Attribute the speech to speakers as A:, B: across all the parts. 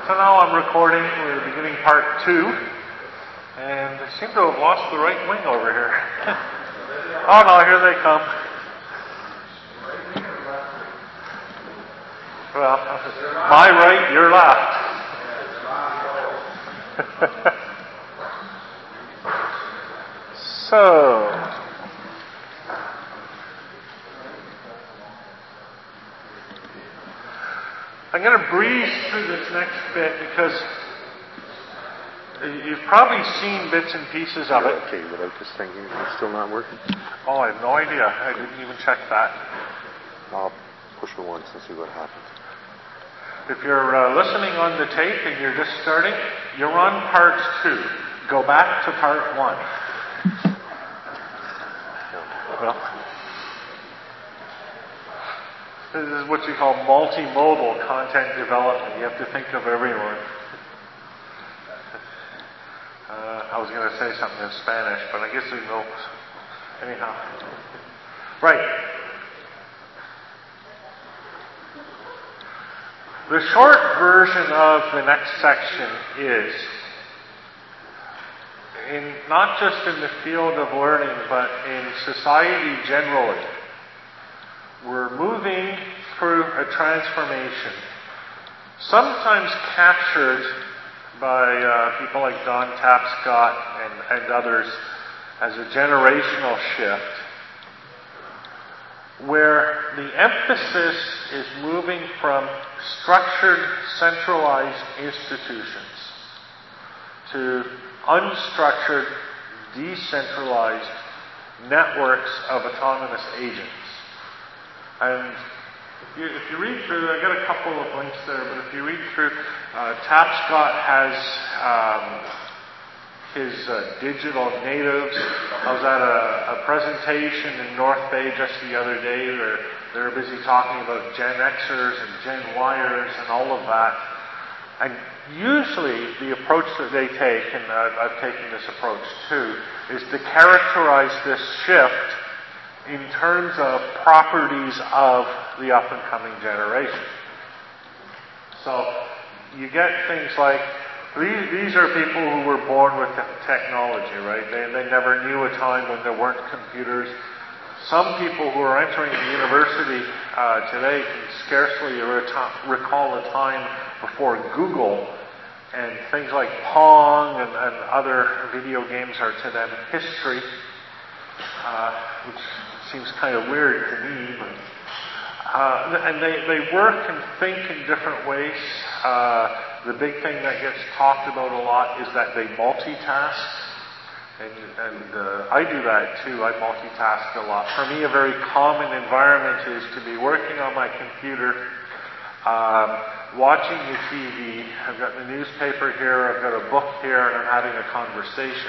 A: So now I'm recording. We're beginning part 2. And I seem to have lost the right wing over here. Oh no, here they come. Well, my right, your left. So, I'm going to breeze through this next bit because you've probably seen bits and pieces of it.
B: Okay, without this thing here, it's still not working?
A: Oh, I have no idea. I didn't even check that.
B: I'll push it once and see what happens.
A: If you're listening on the tape and you're just starting, you're on part 2. Go back to part 1. Well, this is what you call multimodal content development. You have to think of everyone. I was going to say something in Spanish, but I guess there's no... Anyhow. Right. The short version of the next section is, not just in the field of learning, but in society generally, we're moving through a transformation, sometimes captured by people like Don Tapscott and others as a generational shift, where the emphasis is moving from structured, centralized institutions to unstructured, decentralized networks of autonomous agents. And if you read through, I got a couple of links there, but if you read through, Tapscott has his digital natives. I was at a presentation in North Bay just the other day where they were busy talking about Gen Xers and Gen Yers and all of that. And usually the approach that they take, and I've taken this approach too, is to characterize this shift in terms of properties of the up-and-coming generation. So you get things like, these are people who were born with technology, right? They never knew a time when there weren't computers. Some people who are entering the university today can scarcely recall a time before Google, and things like Pong and other video games are to them history, which seems kind of weird to me. And they work and think in different ways. The big thing that gets talked about a lot is that they multitask. And I do that too. I multitask a lot. For me, a very common environment is to be working on my computer, watching the TV. I've got the newspaper here, I've got a book here, and I'm having a conversation.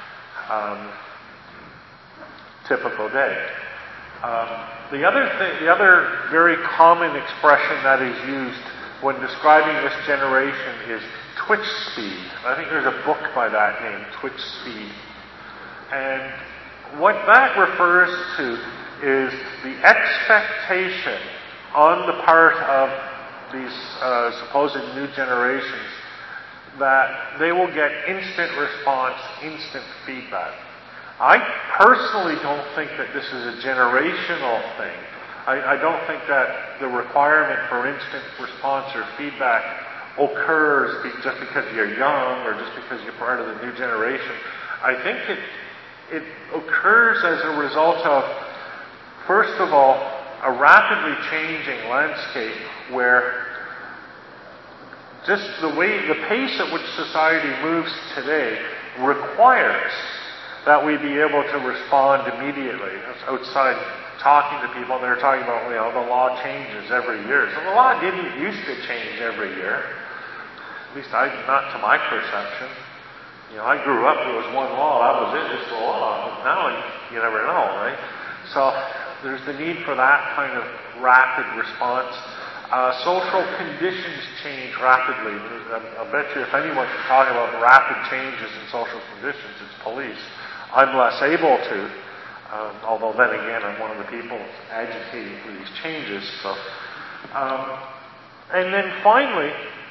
A: Typical day. The other very common expression that is used when describing this generation is twitch speed. I think there's a book by that name, Twitch Speed. And what that refers to is the expectation on the part of these supposed new generations that they will get instant response, instant feedback. I personally don't think that this is a generational thing. I don't think that the requirement for instant response or feedback occurs just because you're young or just because you're part of the new generation. I think it occurs as a result of, first of all, a rapidly changing landscape where just the pace at which society moves today requires that we be able to respond immediately. Outside talking to people, and they're talking about, the law changes every year. So the law didn't used to change every year. At least not to my perception. I grew up, there was one law, that was it, just the law. But now you never know, right? So there's the need for that kind of rapid response. Social conditions change rapidly. I'll bet you if anyone can talk about rapid changes in social conditions, it's police. I'm less able to, although then again, I'm one of the people agitating for these changes. So, and then finally,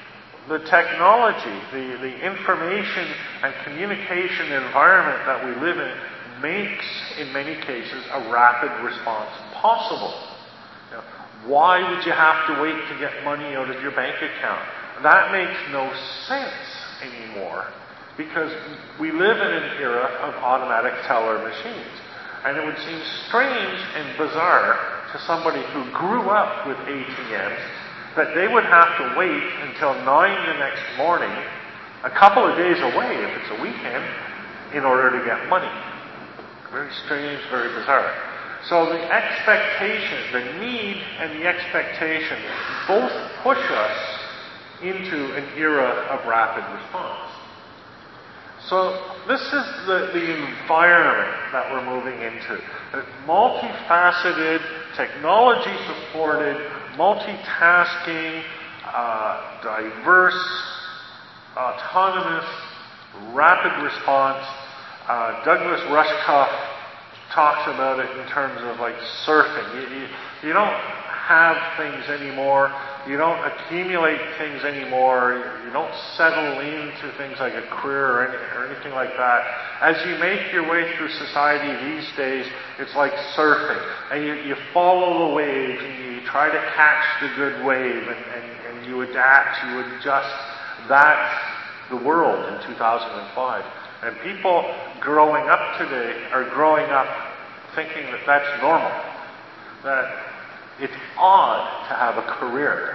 A: the technology, the information and communication environment that we live in makes, in many cases, a rapid response possible. You know, why would you have to wait to get money out of your bank account? That makes no sense anymore, because we live in an era of automatic teller machines. And it would seem strange and bizarre to somebody who grew up with ATMs that they would have to wait until 9 the next morning, a couple of days away if it's a weekend, in order to get money. Very strange, very bizarre. So the expectation, the need and the expectation both push us into an era of rapid response. So this is the environment that we're moving into. A multifaceted, technology-supported, multitasking, diverse, autonomous, rapid response. Douglas Rushkoff talks about it in terms of like surfing. You don't have things anymore. You don't accumulate things anymore. You don't settle into things like a career or anything like that. As you make your way through society these days, it's like surfing. And you follow the waves, and you try to catch the good wave, and you adapt, you adjust. That's the world in 2005. And people growing up today are growing up thinking that that's normal. That it's odd to have a career.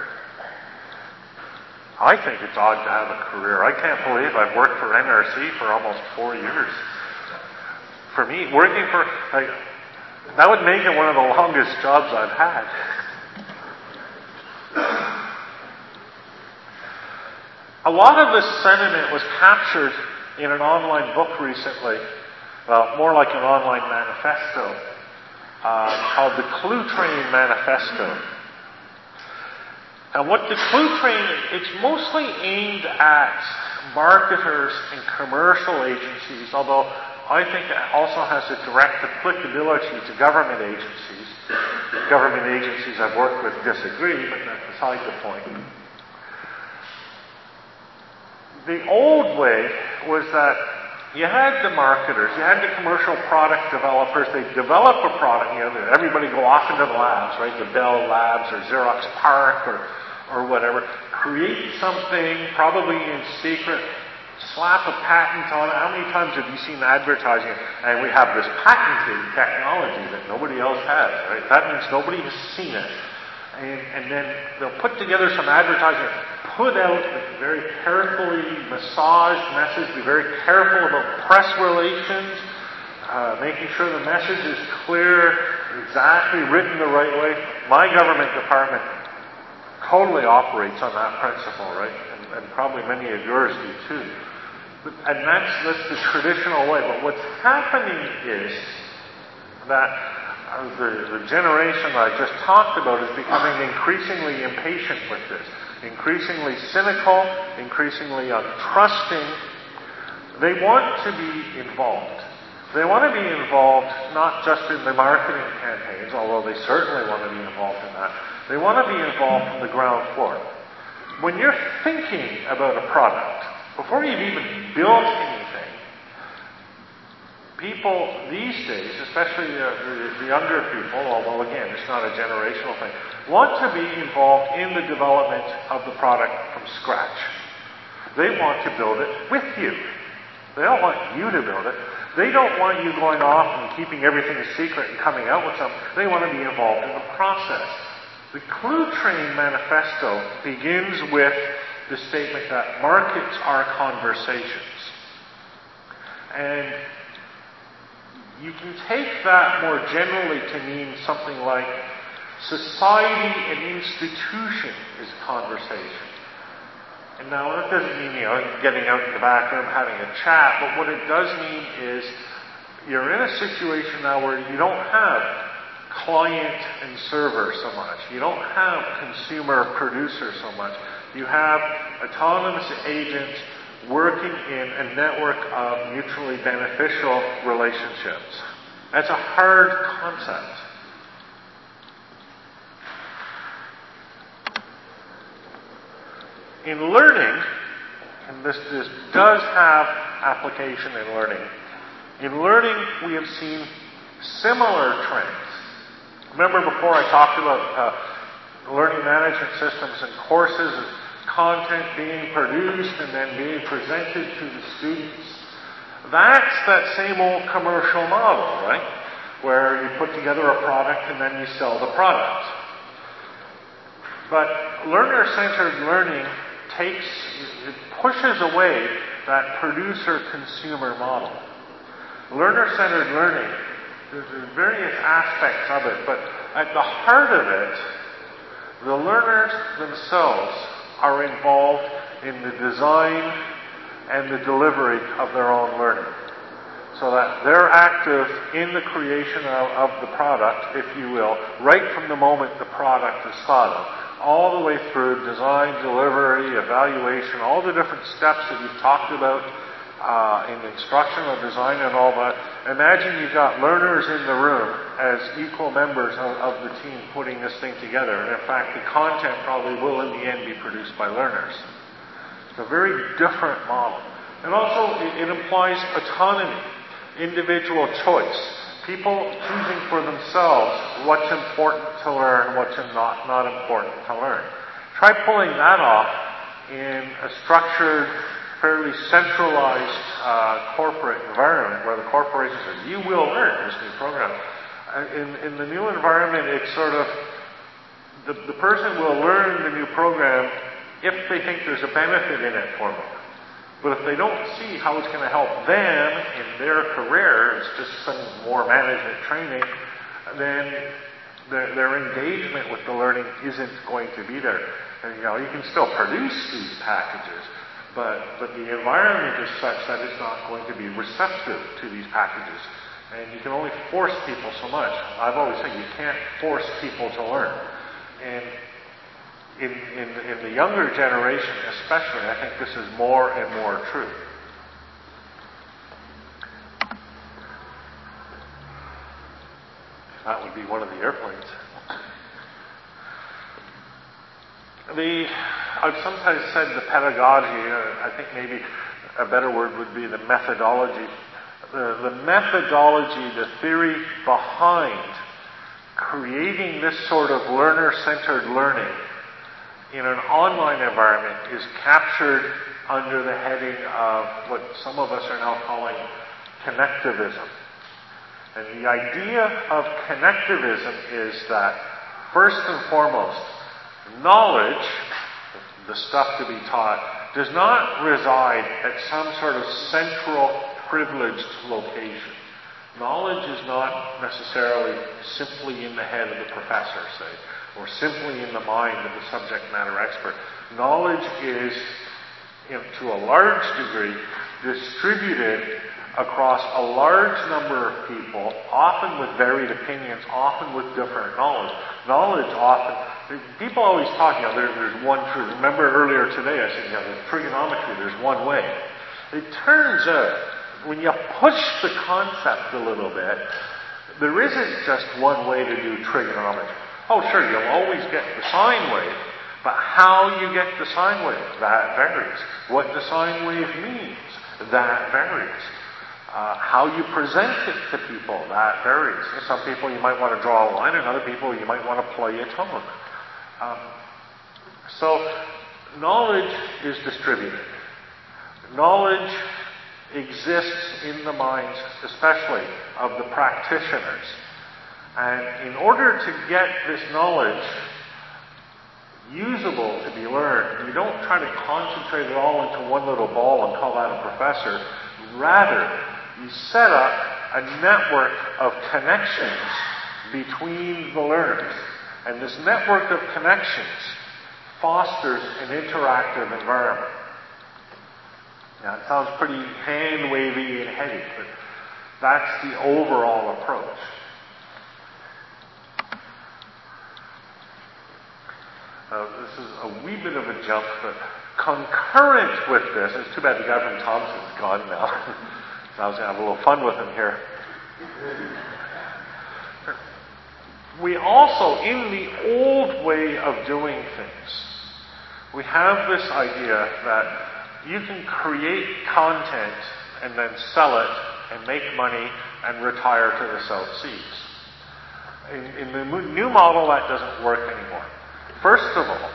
A: I think it's odd to have a career. I can't believe I've worked for NRC for almost 4 years. For me, working for... that would make it one of the longest jobs I've had. A lot of this sentiment was captured in an online book recently, more like an online manifesto, called the Clue Train Manifesto. And what the Clue Train, it's mostly aimed at marketers and commercial agencies, although I think it also has a direct applicability to government agencies. Government agencies I've worked with disagree, but that's beside the point. The old way was that you had the marketers, you had the commercial product developers, they develop a product, everybody go off into the labs, right? The Bell Labs or Xerox PARC or whatever, create something, probably in secret, slap a patent on it. How many times have you seen advertising? And we have this patented technology that nobody else has, right? That means nobody has seen it. And then they'll put together some advertising, put out a very carefully massaged message, be very careful about press relations, making sure the message is clear, exactly written the right way. My government department totally operates on that principle, right? And probably many of yours do too. And that's the traditional way. But what's happening is that the generation that I just talked about is becoming increasingly impatient with this, increasingly cynical, increasingly untrusting. They want to be involved. They want to be involved not just in the marketing campaigns, although they certainly want to be involved in that. They want to be involved from the ground floor. When you're thinking about a product, before you've even built anything, people these days, especially the younger people, although again, it's not a generational thing, want to be involved in the development of the product from scratch. They want to build it with you. They don't want you to build it. They don't want you going off and keeping everything a secret and coming out with something. They want to be involved in the process. The Clue Train Manifesto begins with the statement that markets are conversations. And you can take that more generally to mean something like society and institution is conversation. And now that doesn't mean, getting out in the back room having a chat, but what it does mean is you're in a situation now where you don't have client and server so much. You don't have consumer producer so much. You have autonomous agents working in a network of mutually beneficial relationships. That's a hard concept. In learning, and this does have application in learning we have seen similar trends. Remember before I talked about learning management systems and courses and content being produced and then being presented to the students. That's that same old commercial model, right? Where you put together a product and then you sell the product. But learner-centered learning pushes away that producer-consumer model. Learner-centered learning, there's various aspects of it, but at the heart of it, the learners themselves are involved in the design and the delivery of their own learning. So that they're active in the creation of the product, if you will, right from the moment the product is thought of, all the way through design, delivery, evaluation, all the different steps that you've talked about in instructional design and all that. Imagine you've got learners in the room as equal members of the team putting this thing together. And in fact, the content probably will in the end be produced by learners. It's a very different model. And also, it implies autonomy, individual choice. People choosing for themselves what's important to learn, what's not important to learn. Try pulling that off in a structured, fairly centralized corporate environment where the corporation says, you will learn this new program. In the new environment, it's sort of, the person will learn the new program if they think there's a benefit in it for them. But if they don't see how it's going to help them in their career, it's just some more management training, then their engagement with the learning isn't going to be there. And, you can still produce these packages, but the environment is such that it's not going to be receptive to these packages. And you can only force people so much. I've always said you can't force people to learn. And in the younger generation especially, I think this is more and more true. That would be one of the airplanes. I've sometimes said the pedagogy, I think maybe a better word would be the methodology. The methodology, the theory behind creating this sort of learner-centered learning in an online environment is captured under the heading of what some of us are now calling connectivism. And the idea of connectivism is that, first and foremost, knowledge, the stuff to be taught, does not reside at some sort of central privileged location. Knowledge is not necessarily simply in the head of the professor, say, or simply in the mind of the subject matter expert. Knowledge is, to a large degree, distributed across a large number of people, often with varied opinions, often with different knowledge. Knowledge often, people always talk, there's one truth. Remember earlier today I said, there's trigonometry, there's one way. It turns out, when you push the concept a little bit, there isn't just one way to do trigonometry. Oh, sure, you'll always get the sine wave, but how you get the sine wave, that varies. What the sine wave means, that varies. How you present it to people, that varies. Some people you might want to draw a line, and other people you might want to play a tone. So, knowledge is distributed. Knowledge exists in the minds, especially of the practitioners. And in order to get this knowledge usable to be learned, you don't try to concentrate it all into one little ball and call that a professor. Rather, you set up a network of connections between the learners. And this network of connections fosters an interactive environment. Now, it sounds pretty hand-wavy and heady, but that's the overall approach. This is a wee bit of a jump, but concurrent with this, it's too bad the guy from Thompson's gone now. So I was going to have a little fun with him here. We also, in the old way of doing things, we have this idea that you can create content and then sell it and make money and retire to the South Seas. In the new model, that doesn't work anymore. First of all,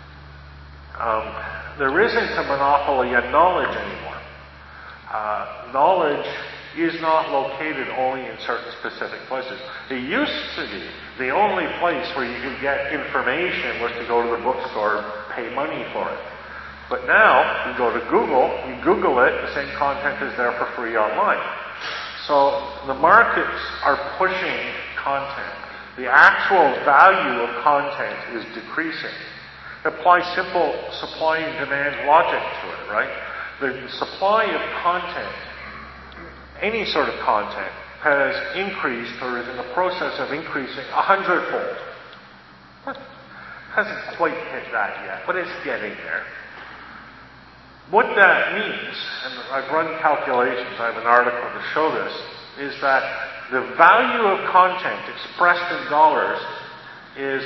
A: there isn't a monopoly on knowledge anymore. Knowledge is not located only in certain specific places. It used to be the only place where you could get information was to go to the bookstore and pay money for it. But now, you go to Google, you Google it, the same content is there for free online. So the markets are pushing content. The actual value of content is decreasing. Apply simple supply and demand logic to it, right? The supply of content, any sort of content, has increased or is in the process of increasing 100-fold. It hasn't quite hit that yet, but it's getting there. What that means, and I've run calculations, I have an article to show this, is that the value of content expressed in dollars is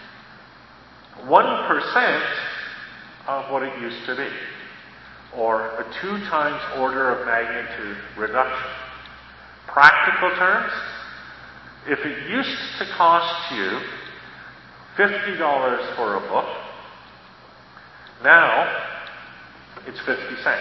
A: 1% of what it used to be, or a 2 times order of magnitude reduction. Practical terms, if it used to cost you $50 for a book, now it's 50 cents.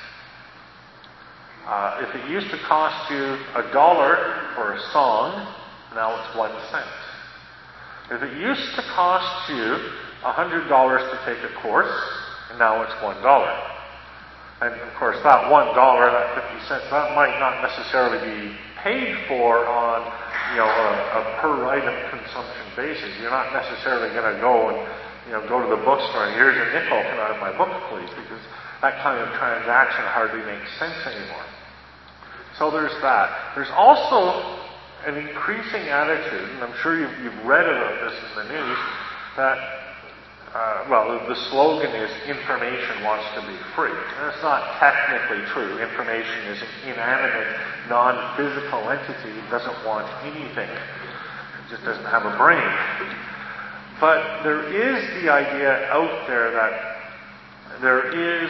A: If it used to cost you $1 for a song, now it's 1 cent. If it used to cost you $100 to take a course, and now it's $1. And of course, that $1, that 50 cents, that might not necessarily be paid for on, a per item consumption basis. You're not necessarily going to go and, go to the bookstore and here's a nickel, can I have my book, please? Because that kind of transaction hardly makes sense anymore. So there's that. There's also an increasing attitude, and I'm sure you've read about this in the news, that the slogan is information wants to be free. And it's not technically true. Information is an inanimate, non-physical entity. It doesn't want anything. It just doesn't have a brain. But there is the idea out there that there is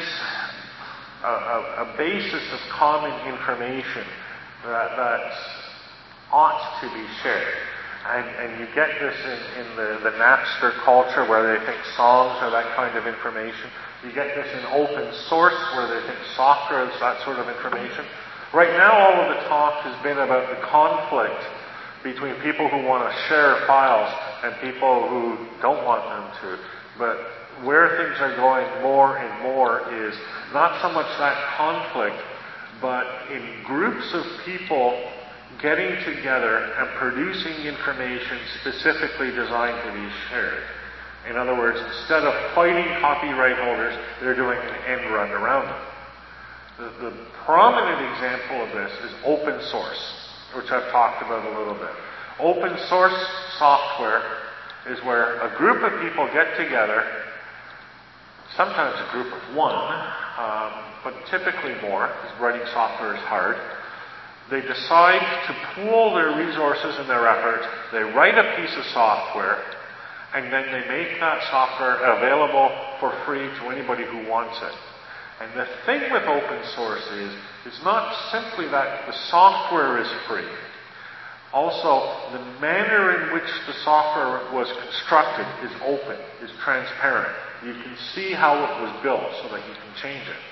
A: a basis of common information that ought to be shared. And you get this in the Napster culture where they think songs are that kind of information. You get this in open source where they think software is that sort of information. Right now all of the talk has been about the conflict between people who want to share files and people who don't want them to. But where things are going more and more is not so much that conflict, but in groups of people getting together and producing information specifically designed to be shared. In other words, instead of fighting copyright holders, they're doing an end run around them. The prominent example of this is open source, which I've talked about a little bit. Open source software is where a group of people get together, sometimes a group of one, but typically more, because writing software is hard. They decide to pool their resources and their effort. They write a piece of software, and then they make that software available for free to anybody who wants it. And the thing with open source is, it's not simply that the software is free. Also, the manner in which the software was constructed is open, is transparent. You can see how it was built so that you can change it.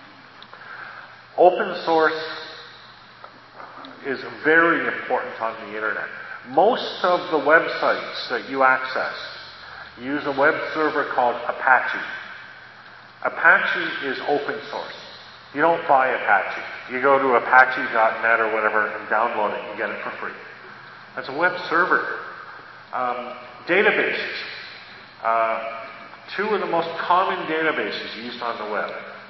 A: Open source is very important on the internet. Most of the websites that you access use a web server called Apache. Apache is open source. You don't buy Apache. You go to apache.net or whatever and download it and get it for free. That's a web server. Databases. Two of the most common databases used on the web.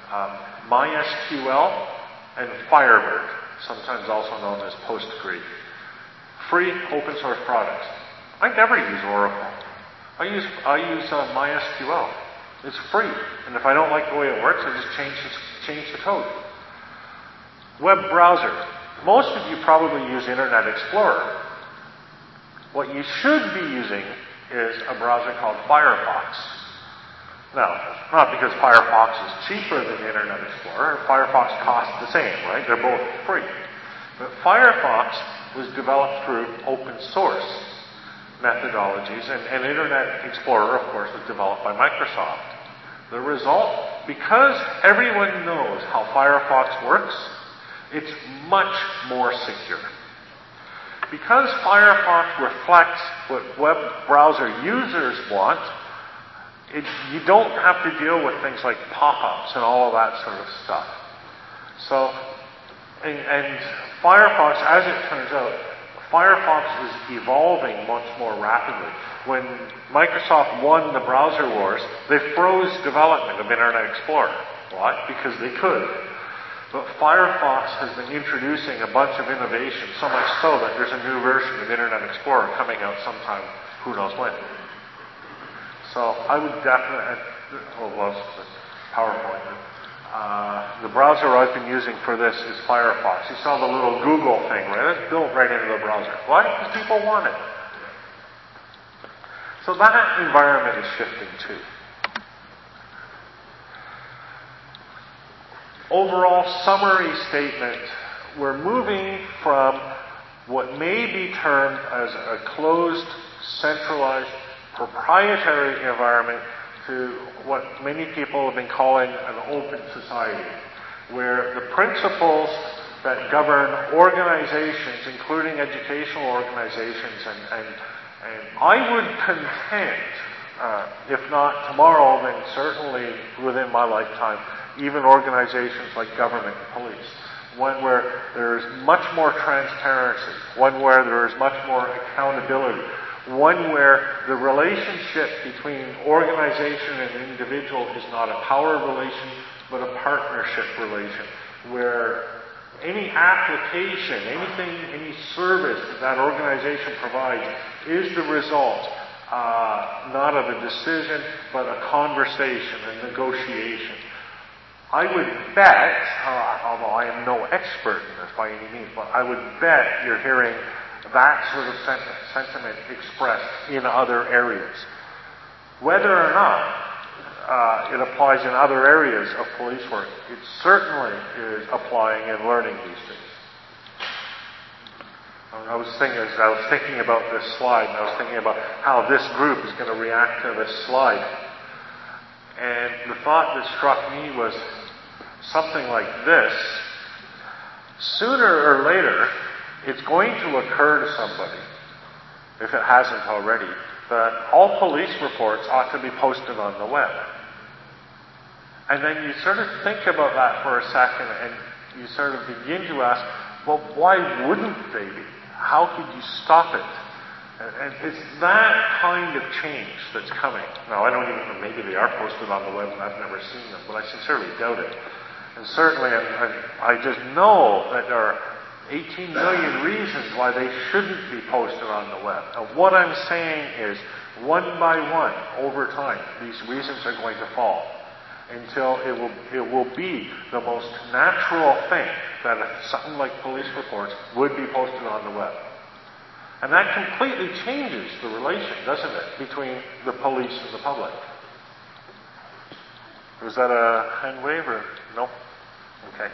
A: MySQL and Firebird, sometimes also known as PostgreSQL. Free open source products. I never use Oracle. I use MySQL. It's free. And if I don't like the way it works, I just change the code. Web browser. Most of you probably use Internet Explorer. What you should be using is a browser called Firefox. Now, not because Firefox is cheaper than Internet Explorer. Firefox costs the same, right? They're both free. But Firefox was developed through open source methodologies, and Internet Explorer, of course, was developed by Microsoft. The result, because everyone knows how Firefox works, it's much more secure. Because Firefox reflects what web browser users want, you don't have to deal with things like pop-ups and all of that sort of stuff. So, and Firefox, as it turns out, Firefox is evolving much more rapidly. When Microsoft won the browser wars, they froze development of Internet Explorer. Why? Because they could. But Firefox has been introducing a bunch of innovation, so much so that there's a new version of Internet Explorer coming out sometime, who knows when. So I would definitely, PowerPoint. The browser I've been using for this is Firefox. You saw the little Google thing, right? It's built right into the browser. Why? Because people want it. So that environment is shifting too. Overall summary statement, we're moving from what may be termed as a closed, centralized, proprietary environment to what many people have been calling an open society, where the principles that govern organizations, including educational organizations, and I would contend, if not tomorrow, then certainly within my lifetime, even organizations like government and police, one where there's much more transparency, one where there is much more accountability, one where the relationship between organization and individual is not a power relation, but a partnership relation, where any application, anything, any service that organization provides is the result not of a decision, but a conversation, a negotiation. I would bet, although I am no expert in this by any means, but I would bet you're hearing that sort of sentiment expressed in other areas. Whether or not it applies in other areas of police work, it certainly is applying and learning these things. I was thinking about this slide, and I was thinking about how this group is going to react to this slide. And the thought that struck me was something like this. Sooner or later, it's going to occur to somebody, if it hasn't already, that all police reports ought to be posted on the web. And then you sort of think about that for a second, and you sort of begin to ask, well, why wouldn't they be? How could you stop it? And it's that kind of change that's coming. Now, I don't even know, maybe they are posted on the web and I've never seen them, but I sincerely doubt it. And certainly, I just know that there are 18 million reasons why they shouldn't be posted on the web. And what I'm saying is, one by one, over time, these reasons are going to fall until it will be the most natural thing that something like police reports would be posted on the web. And that completely changes the relation, doesn't it, between the police and the public. Was that a hand wave or no? Okay.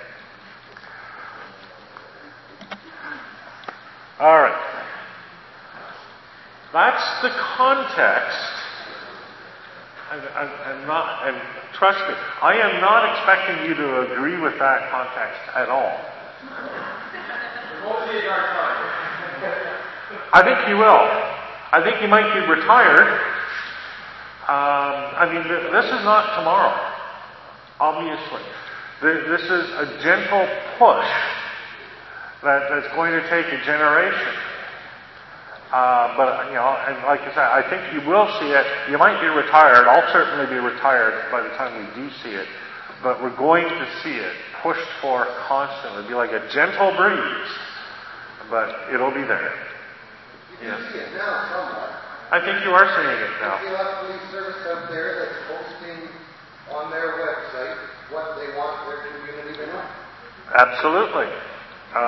A: All right. That's the context. I'm not, and trust me, I am not expecting you to agree with that context at all. I think you will. I think you might be retired. This is not tomorrow, obviously. This is a gentle push that's going to take a generation. And like I said, I think you will see it. You might be retired. I'll certainly be retired by the time we do see it. But we're going to see it pushed for constantly. It'll be like a gentle breeze, but it'll be there.
C: You can see it now somewhat.
A: I think you are seeing it now.
C: I see a lot of police service out there that's posting on their website what they want their community to know.
A: Absolutely.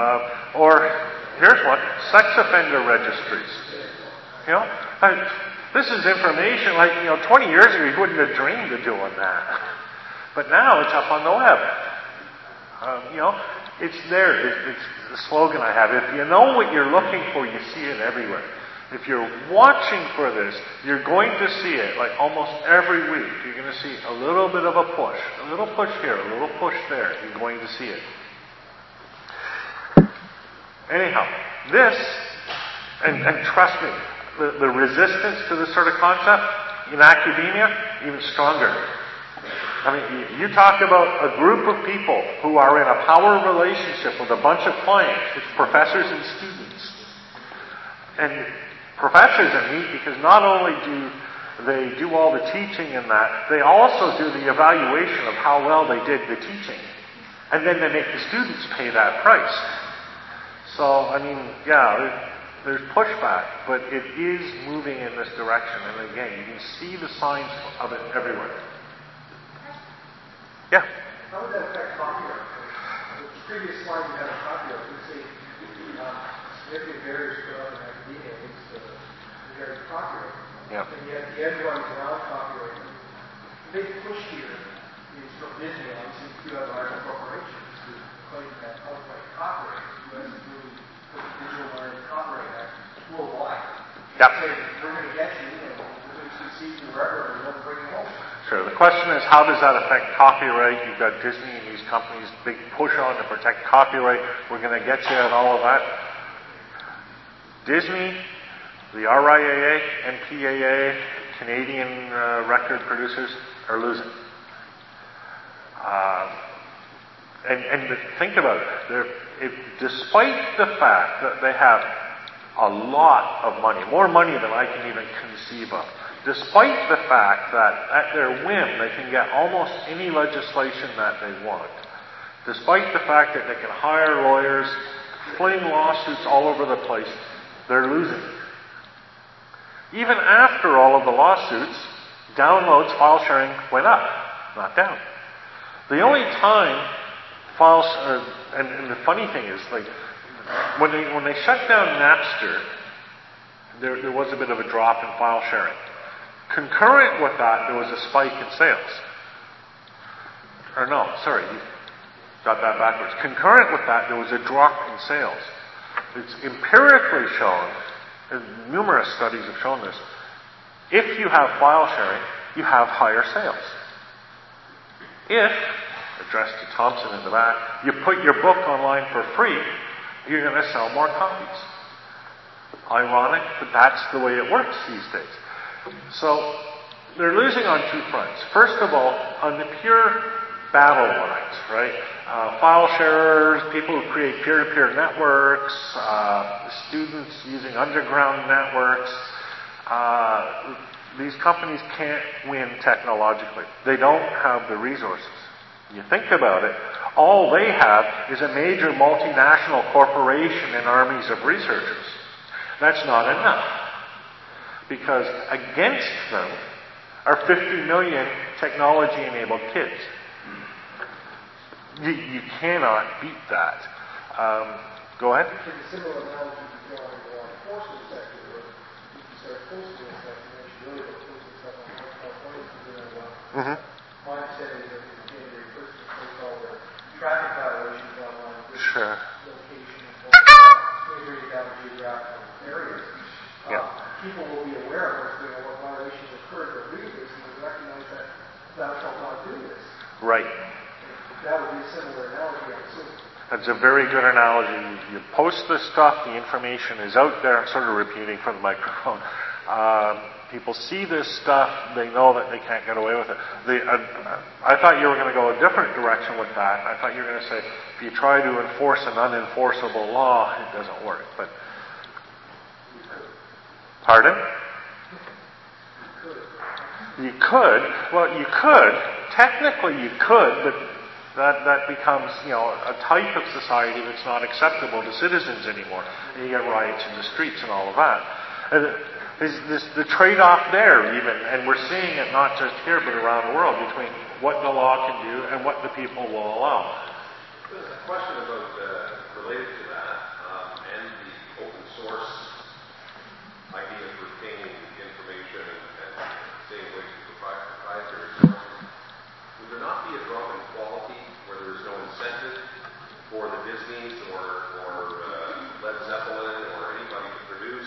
A: Or here's one: sex offender registries. This is information like, 20 years ago you wouldn't have dreamed of doing that. But now it's up on the web. It's there. It's the slogan I have. If you know what you're looking for, you see it everywhere. If you're watching for this, you're going to see it like almost every week. You're going to see a little bit of a push. A little push here, a little push there. You're going to see it. Anyhow, this, and trust me, the resistance to this sort of concept in academia, even stronger. I mean, you talk about a group of people who are in a power relationship with a bunch of clients, it's professors and students. And professors are neat because not only do they do all the teaching in that, they also do the evaluation of how well they did the teaching. And then they make the students pay that price. So, there's pushback, but it is moving in this direction. And again, you can see the signs of it everywhere. Yeah?
D: How would that affect copyright? The previous slide you had on copyright, you say significant barriers put up in academia against the regarding copyright.
A: Yeah.
D: And yet the end runs around copyright. The big push here is from Disney, obviously, a few other large corporations to claim that outright copyright. The U.S. is really put the Digital Millennium Copyright Act worldwide.
A: Yep.
D: Say, we're going to get you, and we're going to succeed you wherever, and we won't bring you home.
A: Sure. The question is, how does that affect copyright? You've got Disney and these companies, big push on to protect copyright. We're going to get you and all of that. Disney, the RIAA, NPAA, Canadian record producers are losing. And think about it. Despite the fact that they have a lot of money, more money than I can even conceive of, despite the fact that at their whim they can get almost any legislation that they want, despite the fact that they can hire lawyers, fling lawsuits all over the place, they're losing. Even after all of the lawsuits, downloads, file sharing went up, not down. The only time files, and the funny thing is, like, when they shut down Napster, there was a bit of a drop in file sharing. Concurrent with that, there was a spike in sales. Or no, sorry, you got that backwards. Concurrent with that, there was a drop in sales. It's empirically shown, and numerous studies have shown this, if you have file sharing, you have higher sales. If, addressed to Thompson in the back, you put your book online for free, you're going to sell more copies. Ironic, but that's the way it works these days. So, they're losing on two fronts. First of all, on the pure battle lines, right? File sharers, people who create peer-to-peer networks, students using underground networks. These companies can't win technologically. They don't have the resources. You think about it, all they have is a major multinational corporation and armies of researchers. That's not enough. Because against them are 50 million technology-enabled kids. You cannot beat that. Go ahead.
D: It's a similar analogy to draw in the law enforcement sector, where you can start posting stuff, and then you really go posting stuff on what California is doing well.
A: Mm-hmm.
D: My understanding is that in January 1st, they call the traffic violations online.
A: Sure.
D: Location and bring it down to geographical areas. People will be aware of what violations occurred. They'll read this and they'll recognize that thou shalt not do this.
A: Right.
D: That would be a similar analogy, I'm assuming.
A: That's a very good analogy. You post this stuff, the information is out there. I'm sort of repeating from the microphone. People see this stuff, they know that they can't get away with it. I thought you were going to go a different direction with that. I thought you were going to say, if you try to enforce an unenforceable law, it doesn't work. But pardon? You could. Well, you could. Technically, you could, but that becomes, a type of society that's not acceptable to citizens anymore. And you get riots in the streets and all of that. And the trade-off there, even, and we're seeing it not just here but around the world, between what the law can do and what the people will allow.
E: There's a question about related to that and the open source idea for obtaining information information and seeing which proprietary sources, would there not be a drop in quality where there is no incentive for the Disneys or Led Zeppelin or anybody to produce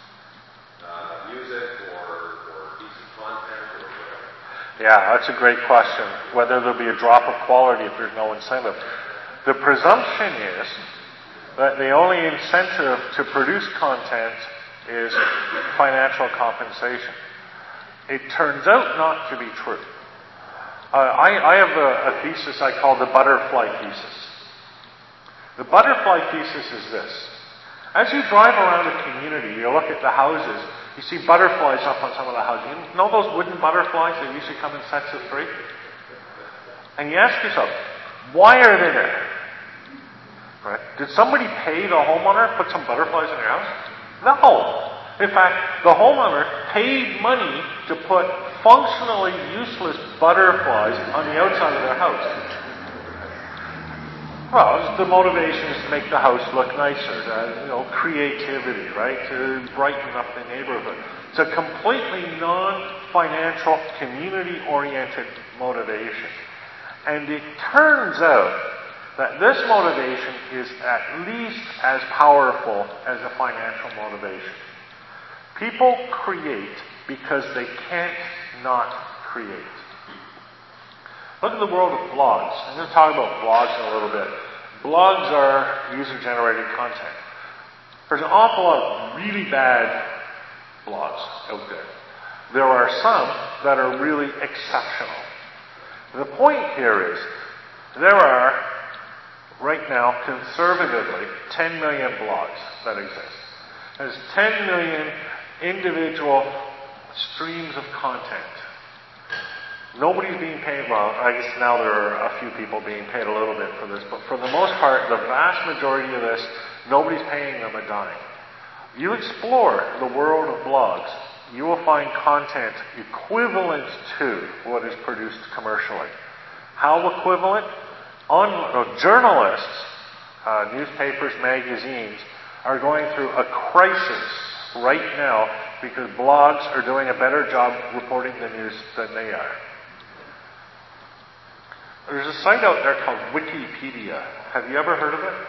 E: music or decent content or whatever?
A: Yeah, that's a great question. Whether there'll be a drop of quality if there's no incentive. The presumption is that the only incentive to produce content is financial compensation. It turns out not to be true. I have a thesis I call the butterfly thesis. The butterfly thesis is this. As you drive around a community, you look at the houses, you see butterflies up on some of the houses. You know those wooden butterflies that usually come in sets of 3? And you ask yourself, why are they there? Right? Did somebody pay the homeowner to put some butterflies in your house? No. In fact, the homeowner paid money to put functionally useless butterflies on the outside of their house. Well, the motivation is to make the house look nicer, creativity, right? To brighten up the neighborhood. It's a completely non-financial, community-oriented motivation. And it turns out that this motivation is at least as powerful as a financial motivation. People create because they can't not create. Look at the world of blogs. I'm going to talk about blogs in a little bit. Blogs are user-generated content. There's an awful lot of really bad blogs out there. There are some that are really exceptional. The point here is there are, right now, conservatively, 10 million blogs that exist. There's 10 million individual streams of content. Nobody's being paid, well, I guess now there are a few people being paid a little bit for this, but for the most part, the vast majority of this, nobody's paying them a dime. You explore the world of blogs, you will find content equivalent to what is produced commercially. How equivalent? Journalists, newspapers, magazines, are going through a crisis right now because blogs are doing a better job reporting the news than they are. There's a site out there called Wikipedia. Have you ever heard of it?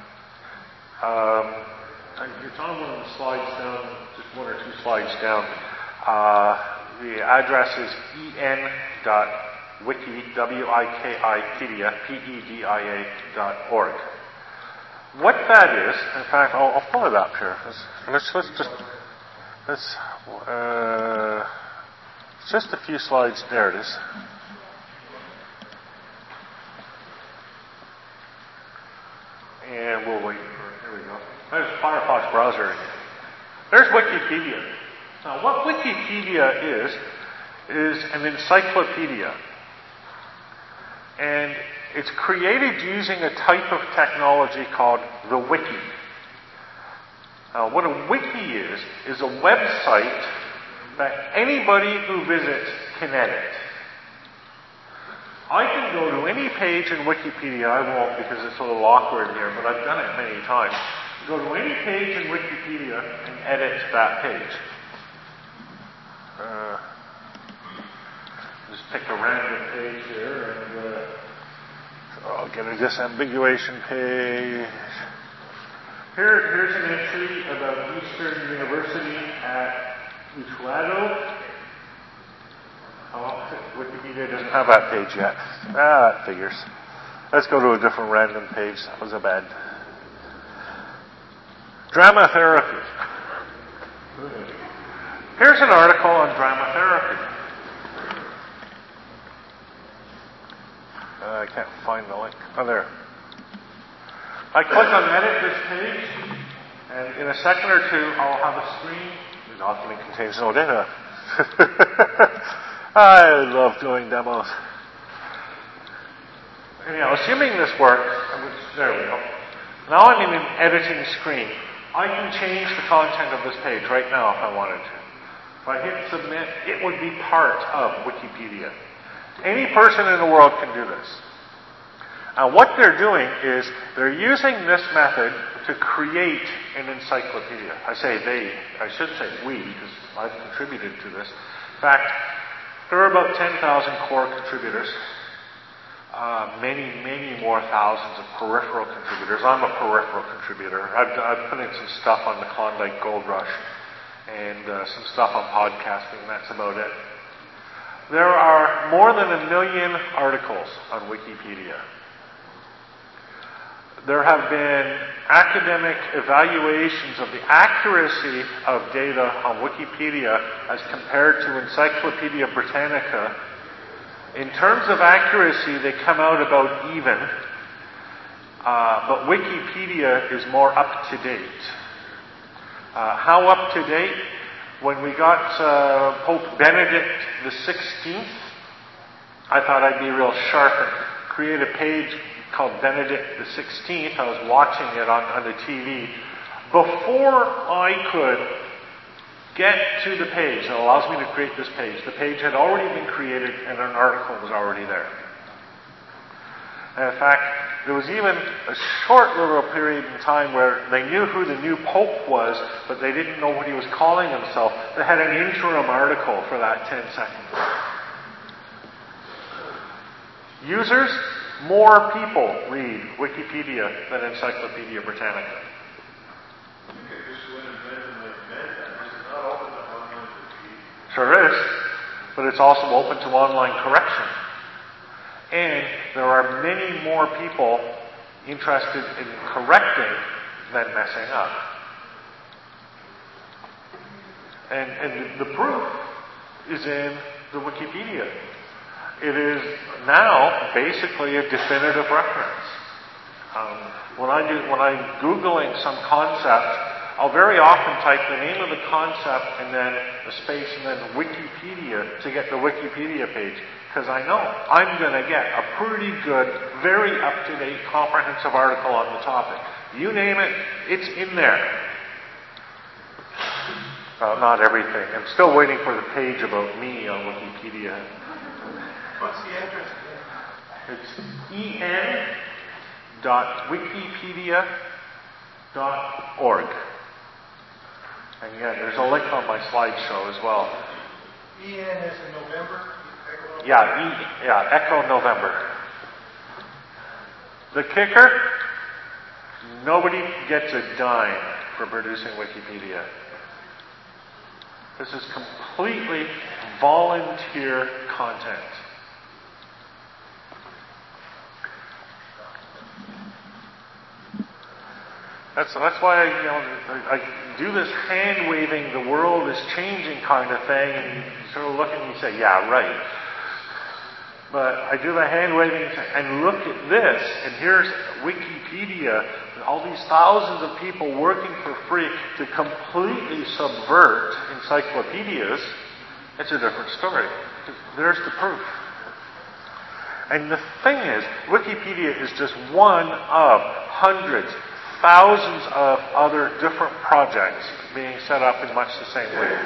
A: It's on one of the slides down, just 1 or 2 slides down. The address is en.wikipedia.org. What that is, in fact, I'll pull it up here. It's just a few slides. There it is. And we'll wait for it. Here we go. There's Firefox browser. There's Wikipedia. Now, what Wikipedia is an encyclopedia. And it's created using a type of technology called the wiki. Now, what a wiki is a website that anybody who visits can edit. I can go to any page in Wikipedia, I won't because it's a little awkward here, but I've done it many times. Go to any page in Wikipedia and edit that page. Just pick a random page here and I'll get a disambiguation page. Here's an entry about Eastern University at Utuado. Oh, Wikipedia doesn't have that page yet. That figures. Let's go to a different random page. That was a bad. Drama therapy. Here's an article on drama therapy. I can't find the link. Oh, there. I click on edit this page, and in a second or two, I'll have a screen. The document contains no data. I love doing demos. Anyhow, assuming this works, there we go. Now I'm in an editing screen. I can change the content of this page right now if I wanted to. If I hit submit, it would be part of Wikipedia. Any person in the world can do this. Now what they're doing is they're using this method, to create an encyclopedia. I say they, I should say we, because I've contributed to this. In fact, there are about 10,000 core contributors. Many more thousands of peripheral contributors. I'm a peripheral contributor. I've put in some stuff on the Klondike Gold Rush and some stuff on podcasting. That's about it. There are more than 1 million articles on Wikipedia. There have been academic evaluations of the accuracy of data on Wikipedia as compared to Encyclopedia Britannica. In terms of accuracy, they come out about even, but Wikipedia is more up to date. How up to date? When we got Pope Benedict XVI, I thought I'd be real sharp and create a page called Benedict XVI. I was watching it on the TV. Before I could get to the page that allows me to create this page, the page had already been created and an article was already there. And in fact, there was even a short little period in time where they knew who the new pope was, but they didn't know what he was calling himself. They had an interim article for that 10 seconds. Users, more people read Wikipedia than Encyclopedia Britannica. Sure is, but it's also open to online correction. And there are many more people interested in correcting than messing up. And the proof is in the Wikipedia. It is now basically a definitive reference. When I'm Googling some concept, I'll very often type the name of the concept and then a space and then Wikipedia to get the Wikipedia page. Because I know I'm going to get a pretty good, very up-to-date, comprehensive article on the topic. You name it, it's in there. Not everything. I'm still waiting for the page about me on Wikipedia.
D: What's the address?
A: It's en.wikipedia.org. And yeah, there's a link on my slideshow as well.
D: EN is in November?
A: Echo November. The kicker? Nobody gets a dime for producing Wikipedia. This is completely volunteer content. That's why I do this hand-waving, the world is changing kind of thing, and you sort of look at me and say, yeah, right. But I do the hand-waving and look at this, and here's Wikipedia, and all these thousands of people working for free to completely subvert encyclopedias. It's a different story. There's the proof. And the thing is, Wikipedia is just one of hundreds, thousands of other different projects being set up in much the same way.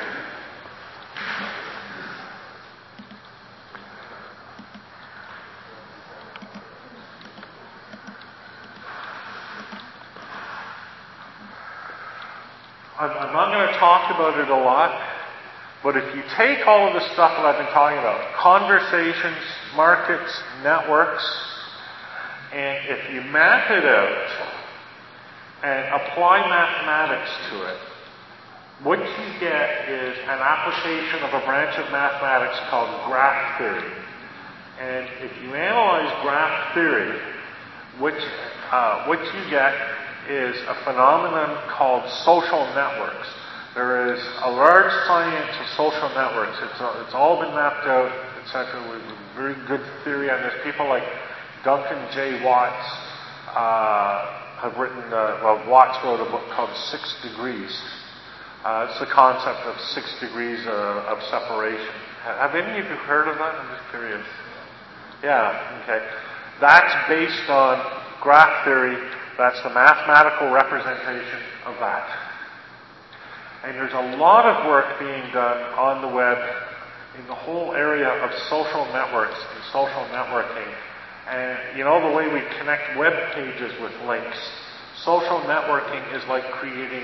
A: I'm not going to talk about it a lot, but if you take all of the stuff that I've been talking about, conversations, markets, networks, and if you map it out and apply mathematics to it, what you get is an application of a branch of mathematics called graph theory. And if you analyze graph theory, what you get is a phenomenon called social networks. There is a large science of social networks. It's all been mapped out, etc. With very good theory on this. People like Duncan J. Watts have written, Watts wrote a book called 6 Degrees. It's the concept of 6 degrees of separation. Have any of you heard of that? I'm just curious. Yeah, okay. That's based on graph theory. That's the mathematical representation of that. And there's a lot of work being done on the web in the whole area of social networks and social networking. And you know the way we connect web pages with links. Social networking is like connecting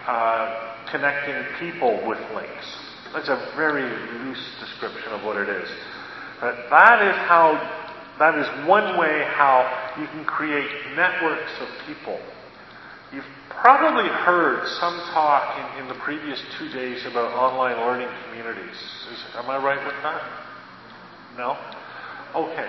A: people with links. That's a very loose description of what it is. But that is one way how you can create networks of people. You've probably heard some talk in the previous 2 days about online learning communities. Am I right with that? No? Okay.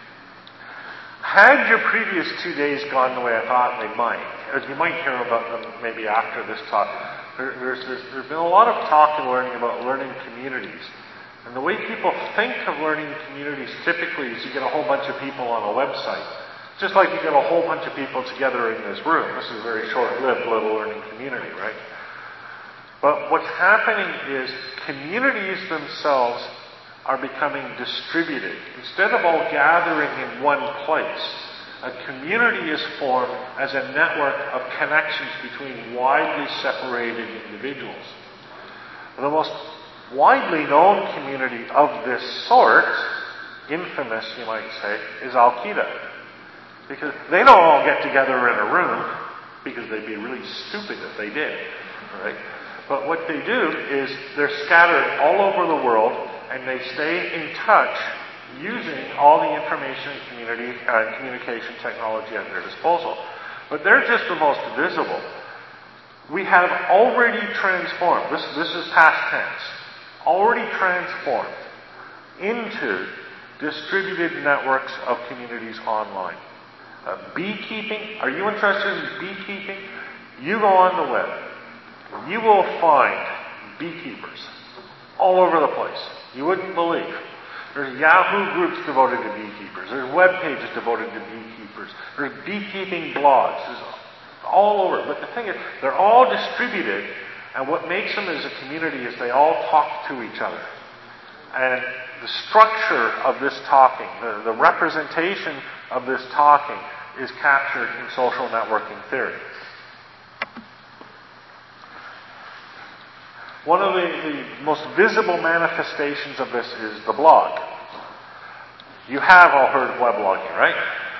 A: Had your previous 2 days gone the way I thought they might, or you might hear about them maybe after this talk, there's been a lot of talk and learning about learning communities. And the way people think of learning communities typically is you get a whole bunch of people on a website. Just like you get a whole bunch of people together in this room. This is a very short-lived little learning community, right? But what's happening is communities themselves are becoming distributed. Instead of all gathering in one place, a community is formed as a network of connections between widely separated individuals. The most widely known community of this sort, infamous you might say, is Al-Qaeda. Because they don't all get together in a room, because they'd be really stupid if they did, right? But what they do is they're scattered all over the world, and they stay in touch using all the information and communication technology at their disposal. But they're just the most visible. We have already transformed, this is past tense, already transformed into distributed networks of communities online. Beekeeping, are you interested in beekeeping? You go on the web. You will find beekeepers all over the place. You wouldn't believe. There's Yahoo groups devoted to beekeepers. There's web pages devoted to beekeepers. There's beekeeping blogs. There's all over. But the thing is, they're all distributed, and what makes them as a community is they all talk to each other. And the structure of this talking, the representation of this talking is captured in social networking theory. One of the most visible manifestations of this is the blog. You have all heard of weblogging, right?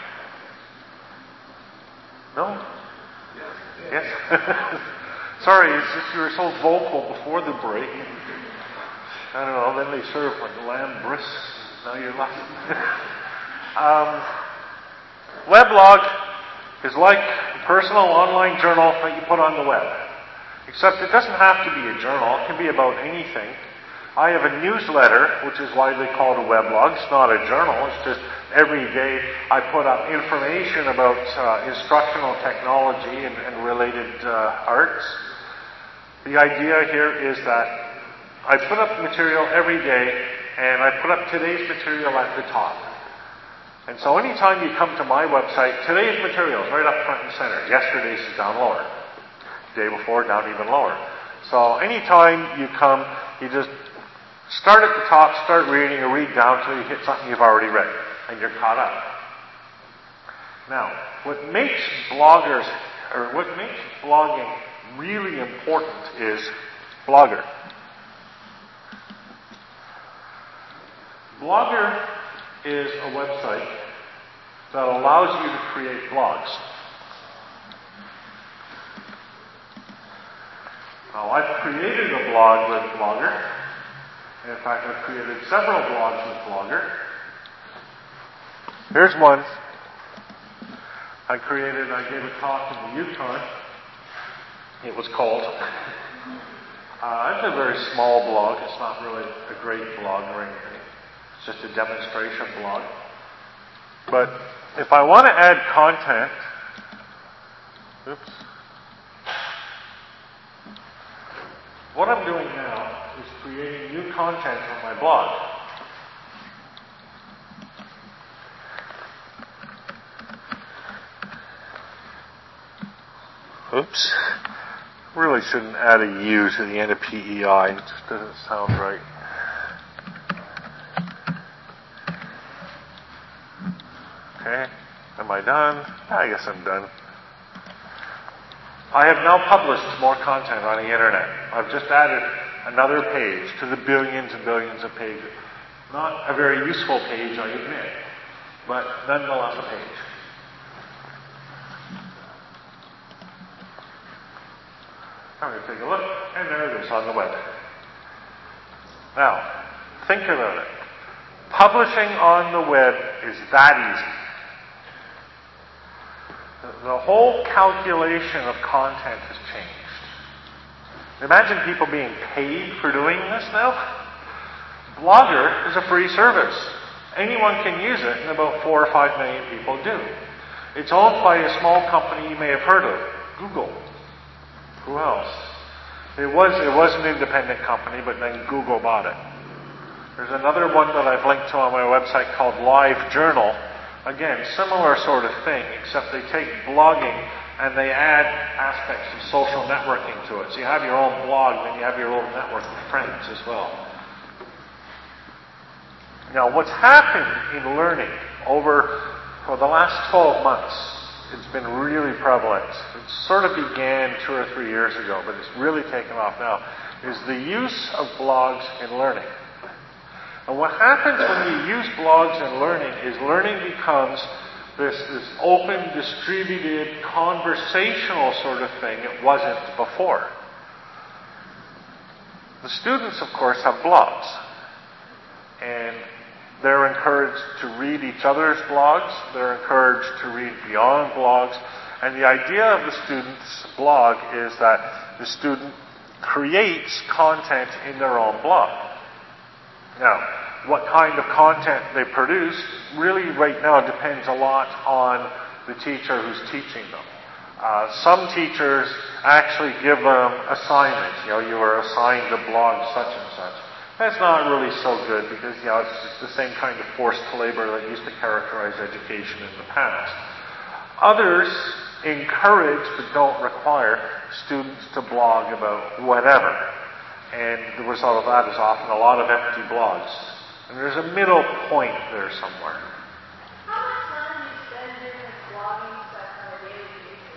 A: No? Yes? Sorry, it's just you were so vocal before the break. I don't know, then they serve like lamb brisk. Now you're laughing. Weblog is like a personal online journal that you put on the web. Except it doesn't have to be a journal. It can be about anything. I have a newsletter, which is widely called a weblog. It's not a journal. It's just every day I put up information about instructional technology and related arts. The idea here is that I put up material every day, and I put up today's material at the top. And so anytime you come to my website, today's material is right up front and center. Yesterday's is down lower. Day before, down even lower. So anytime you come, you just start at the top, start reading, or read down until you hit something you've already read, and you're caught up. Now, what makes blogging really important is Blogger. Blogger is a website that allows you to create blogs. Now, I've created a blog with Blogger. In fact, I've created several blogs with Blogger. Here's one. I gave a talk in the Yukon. It was called. It's a very small blog. It's not really a great blog or anything. It's just a demonstration blog. But if I want to add content, what I'm doing now is creating new content on my blog. Oops. Really shouldn't add a U to the end of PEI. It just doesn't sound right. Okay. Am I done? I guess I'm done. I have now published more content on the internet. I've just added another page to the billions and billions of pages. Not a very useful page, I admit, but nonetheless a page. I'm going to take a look, and there it is on the web. Now, think about it. Publishing on the web is that easy. The whole calculation of content has changed. Imagine people being paid for doing this now. Blogger is a free service. Anyone can use it, and about 4 or 5 million people do. It's owned by a small company you may have heard of, Google. Who else? It was an independent company, but then Google bought it. There's another one that I've linked to on my website called LiveJournal. Again, similar sort of thing, except they take blogging and they add aspects of social networking to it. So you have your own blog, then you have your own network of friends as well. Now, what's happened in learning for the last 12 months, it's been really prevalent. It sort of began 2 or 3 years ago, but it's really taken off now, is the use of blogs in learning. And what happens when you use blogs in learning is learning becomes this open, distributed, conversational sort of thing it wasn't before. The students, of course, have blogs. And they're encouraged to read each other's blogs. They're encouraged to read beyond blogs. And the idea of the student's blog is that the student creates content in their own blog. Now, what kind of content they produce really right now depends a lot on the teacher who's teaching them. Some teachers actually give them assignments. You are assigned to blog such and such. That's not really so good because, it's just the same kind of forced labor that used to characterize education in the past. Others encourage but don't require students to blog about whatever. And the result of that is often a lot of empty blogs. And there's a middle point there somewhere.
F: How much time do you spend doing this blogging stuff on a daily basis?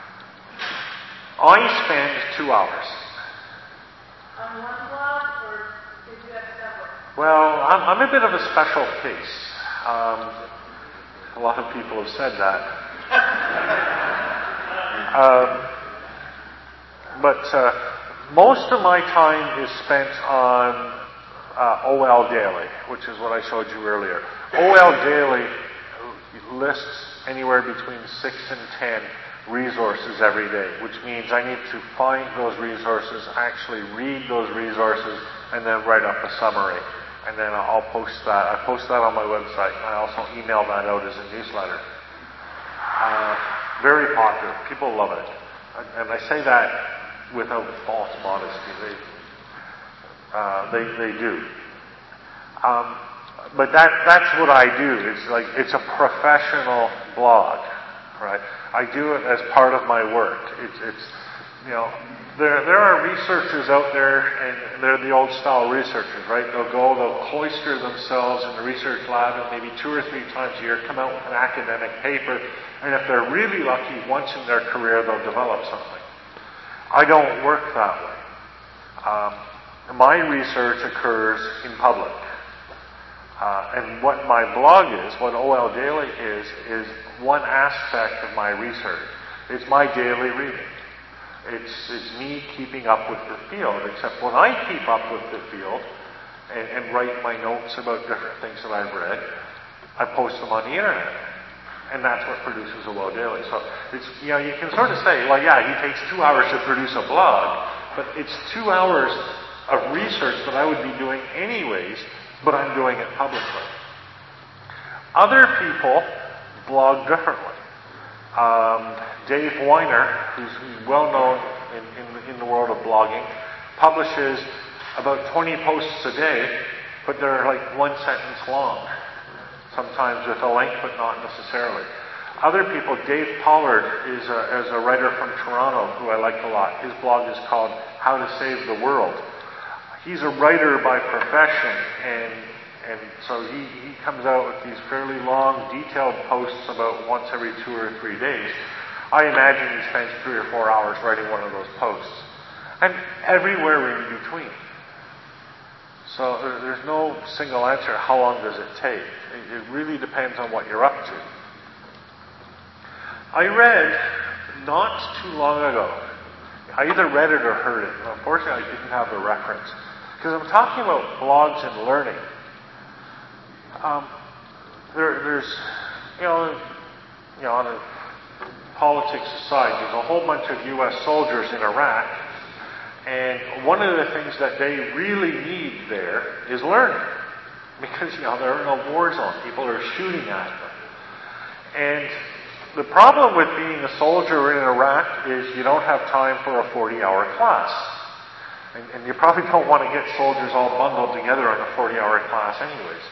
A: I spend 2 hours.
F: On one blog, or did you have several?
A: Well, I'm a bit of a special case. A lot of people have said that. But most of my time is spent on OL Daily, which is what I showed you earlier. OL Daily lists anywhere between 6 and 10 resources every day, which means I need to find those resources, actually read those resources, and then write up a summary. And then I'll post that. I post that on my website, and I also email that out as a newsletter. Very popular. People love it. And I say that without false modesty. They do. But that's what I do. It's a professional blog, right? I do it as part of my work. There are researchers out there, and they're the old style researchers, right? They'll cloister themselves in the research lab, and maybe 2 or 3 times a year come out with an academic paper, and if they're really lucky, once in their career they'll develop something. I don't work that way. My research occurs in public. And what my blog is, what OL Daily is one aspect of my research. It's my daily reading. It's me keeping up with the field, except when I keep up with the field and write my notes about different things that I've read, I post them on the internet. And that's what produces OL Daily. So you can sort of say, well, yeah, he takes 2 hours to produce a blog, but it's 2 hours of research that I would be doing anyways, but I'm doing it publicly. Other people blog differently. Dave Weiner, who's well known in the world of blogging, publishes about 20 posts a day, but they're like 1 sentence long. Sometimes with a link, but not necessarily. Other people, Dave Pollard is a writer from Toronto who I like a lot. His blog is called How to Save the World. He's a writer by profession, and so he comes out with these fairly long, detailed posts about once every 2 or 3 days. I imagine he spends 3 or 4 hours writing one of those posts. And everywhere in between. So there's no single answer. How long does it take? It really depends on what you're up to. I read not too long ago I either read it or heard it. Unfortunately, I didn't have the reference. Because I'm talking about blogs and learning. There's, on a politics aside, there's a whole bunch of U.S. soldiers in Iraq, and one of the things that they really need there is learning. Because, they're in a war zone. People are shooting at them. And the problem with being a soldier in Iraq is you don't have time for a 40-hour class. And you probably don't want to get soldiers all bundled together on a 40-hour class anyways.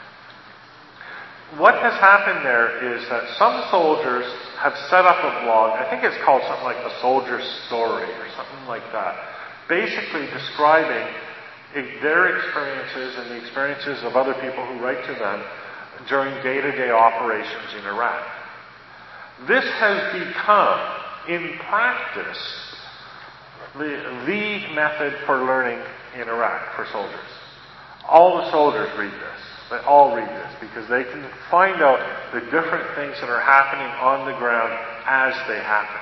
A: What has happened there is that some soldiers have set up a blog, I think it's called something like The Soldier's Story or something like that, basically describing their experiences and the experiences of other people who write to them during day-to-day operations in Iraq. This has become, in practice, the method for learning in Iraq for soldiers. All the soldiers read this. They all read this because they can find out the different things that are happening on the ground as they happen.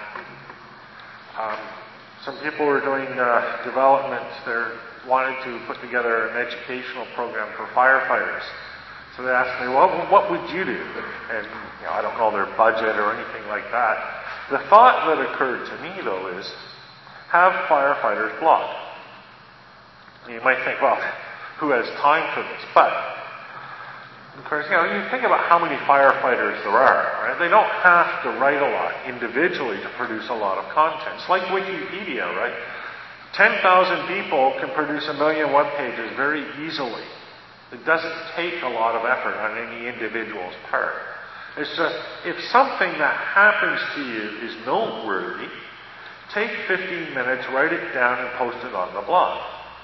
A: Some people are doing development. They're wanting to put together an educational program for firefighters. So they asked me, well, what would you do? And I don't know their budget or anything like that. The thought that occurred to me, though, is have firefighters blog. You might think, well, who has time for this? But of course, you think about how many firefighters there are, right? They don't have to write a lot individually to produce a lot of content. It's like Wikipedia, right? 10,000 people can produce 1 million web pages very easily. It doesn't take a lot of effort on any individual's part. It's just, if something that happens to you is noteworthy, take 15 minutes, write it down, and post it on the blog.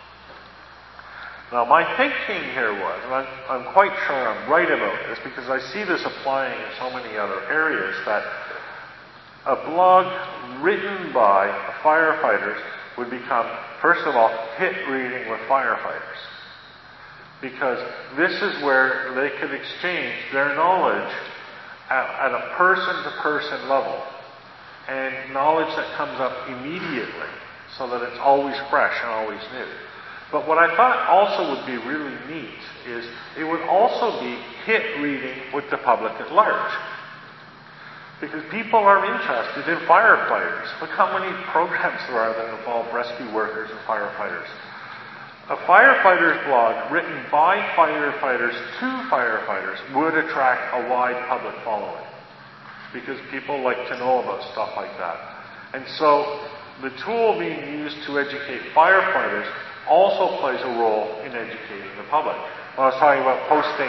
A: Now, my thinking here was, and I'm quite sure I'm right about this, because I see this applying in so many other areas, that a blog written by firefighters would become, first of all, hit reading with firefighters. Because this is where they could exchange their knowledge at a person-to-person level. And knowledge that comes up immediately, so that it's always fresh and always new. But what I thought also would be really neat is it would also be hit reading with the public at large. Because people are interested in firefighters. Look how many programs there are that involve rescue workers and firefighters. A firefighter's blog written by firefighters to firefighters would attract a wide public following. Because people like to know about stuff like that. And so the tool being used to educate firefighters also plays a role in educating the public. When I was talking about posting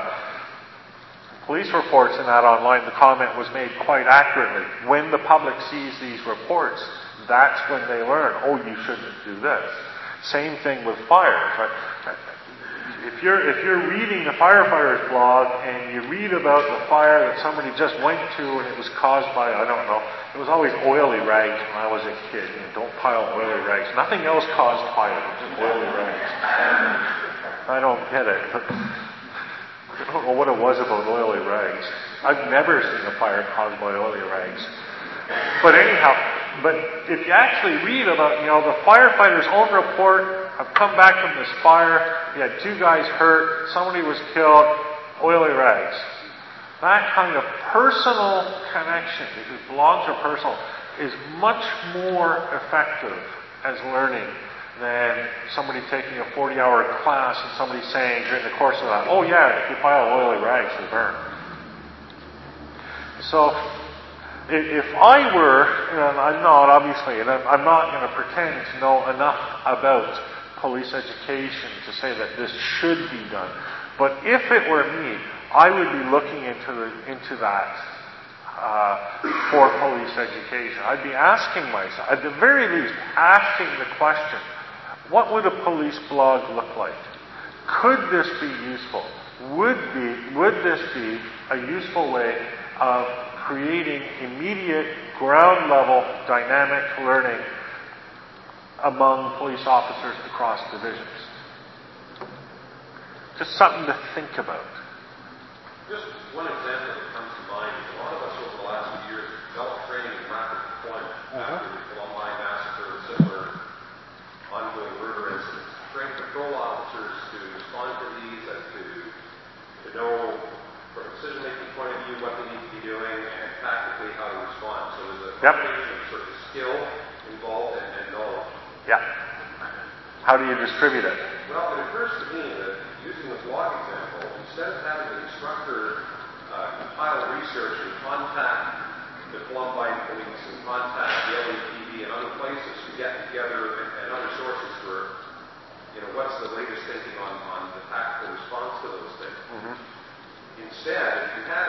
A: police reports and that online, the comment was made quite accurately. When the public sees these reports, that's when they learn, oh, you shouldn't do this. Same thing with fires, right? If you're reading the firefighter's blog and you read about the fire that somebody just went to and it was caused by, I don't know, it was always oily rags when I was a kid. Don't pile oily rags. Nothing else caused fire, just oily rags. I don't get it. I don't know what it was about oily rags. I've never seen a fire caused by oily rags. But anyhow, if you actually read about, the firefighter's own report, I've come back from this fire, we had 2 guys hurt, somebody was killed, oily rags. That kind of personal connection, because blogs are personal, is much more effective as learning than somebody taking a 40-hour class and somebody saying during the course of that, oh yeah, if you pile oily rags, they burn. So, if I were, and I'm not obviously, and I'm not going to pretend to know enough about police education to say that this should be done, but if it were me, I would be looking into that for police education. I'd be asking myself, at the very least, asking the question, what would a police blog look like? Could this be useful? Would this be a useful way of creating immediate, ground-level, dynamic learning among police officers across divisions? Just something to think about.
E: Just one example that comes to mind is a lot of us over the last few years developed training in rapid deployment after the Columbine massacre,
A: Yep.
E: combination of sort of skill involved and knowledge.
A: Yeah. How do you distribute it?
E: Well, it occurs to me that using the blog example, instead of having the instructor compile research and contact the Columbine Police and contact the LAPD and other places to get together and other sources for, what's the latest thinking on the tactical response to those things.
A: Mm-hmm.
E: Instead, if you had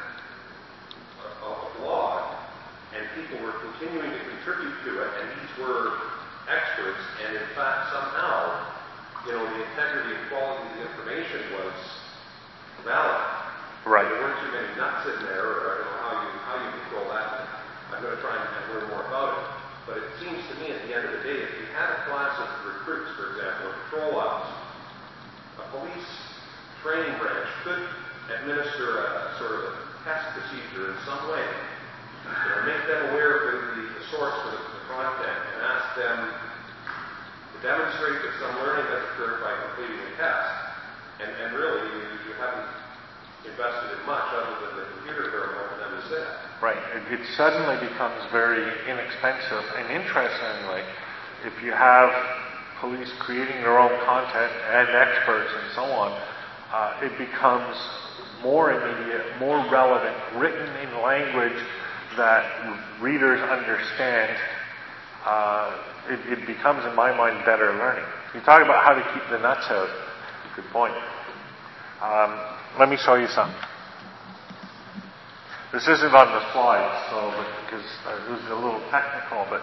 E: a blog and people were continuing to contribute to it, and these were experts, and in fact somehow, the integrity and quality of the information was valid.
A: Right.
E: There weren't too many nuts in there, or I don't know how you control that. I'm going to try and learn more about it. But it seems to me at the end of the day, if you had a class of recruits, for example, or patrol ops, a police training branch could administer a sort of a test procedure in some way. Make them aware of the source for the content and ask them to demonstrate that some learning has occurred by completing a test. And really, you haven't invested in much other than the computer terminal for them to sit at.
A: Right. It suddenly becomes very inexpensive. And interestingly, if you have police creating their own content and experts and so on, it becomes more immediate, more relevant, written in language that readers understand. It becomes, in my mind, better learning. You talk about how to keep the nuts out. Good point. Let me show you something. This isn't on the slides, because it was a little technical, but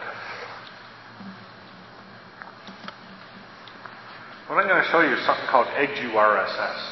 A: what I'm going to show you is something called EduRSS.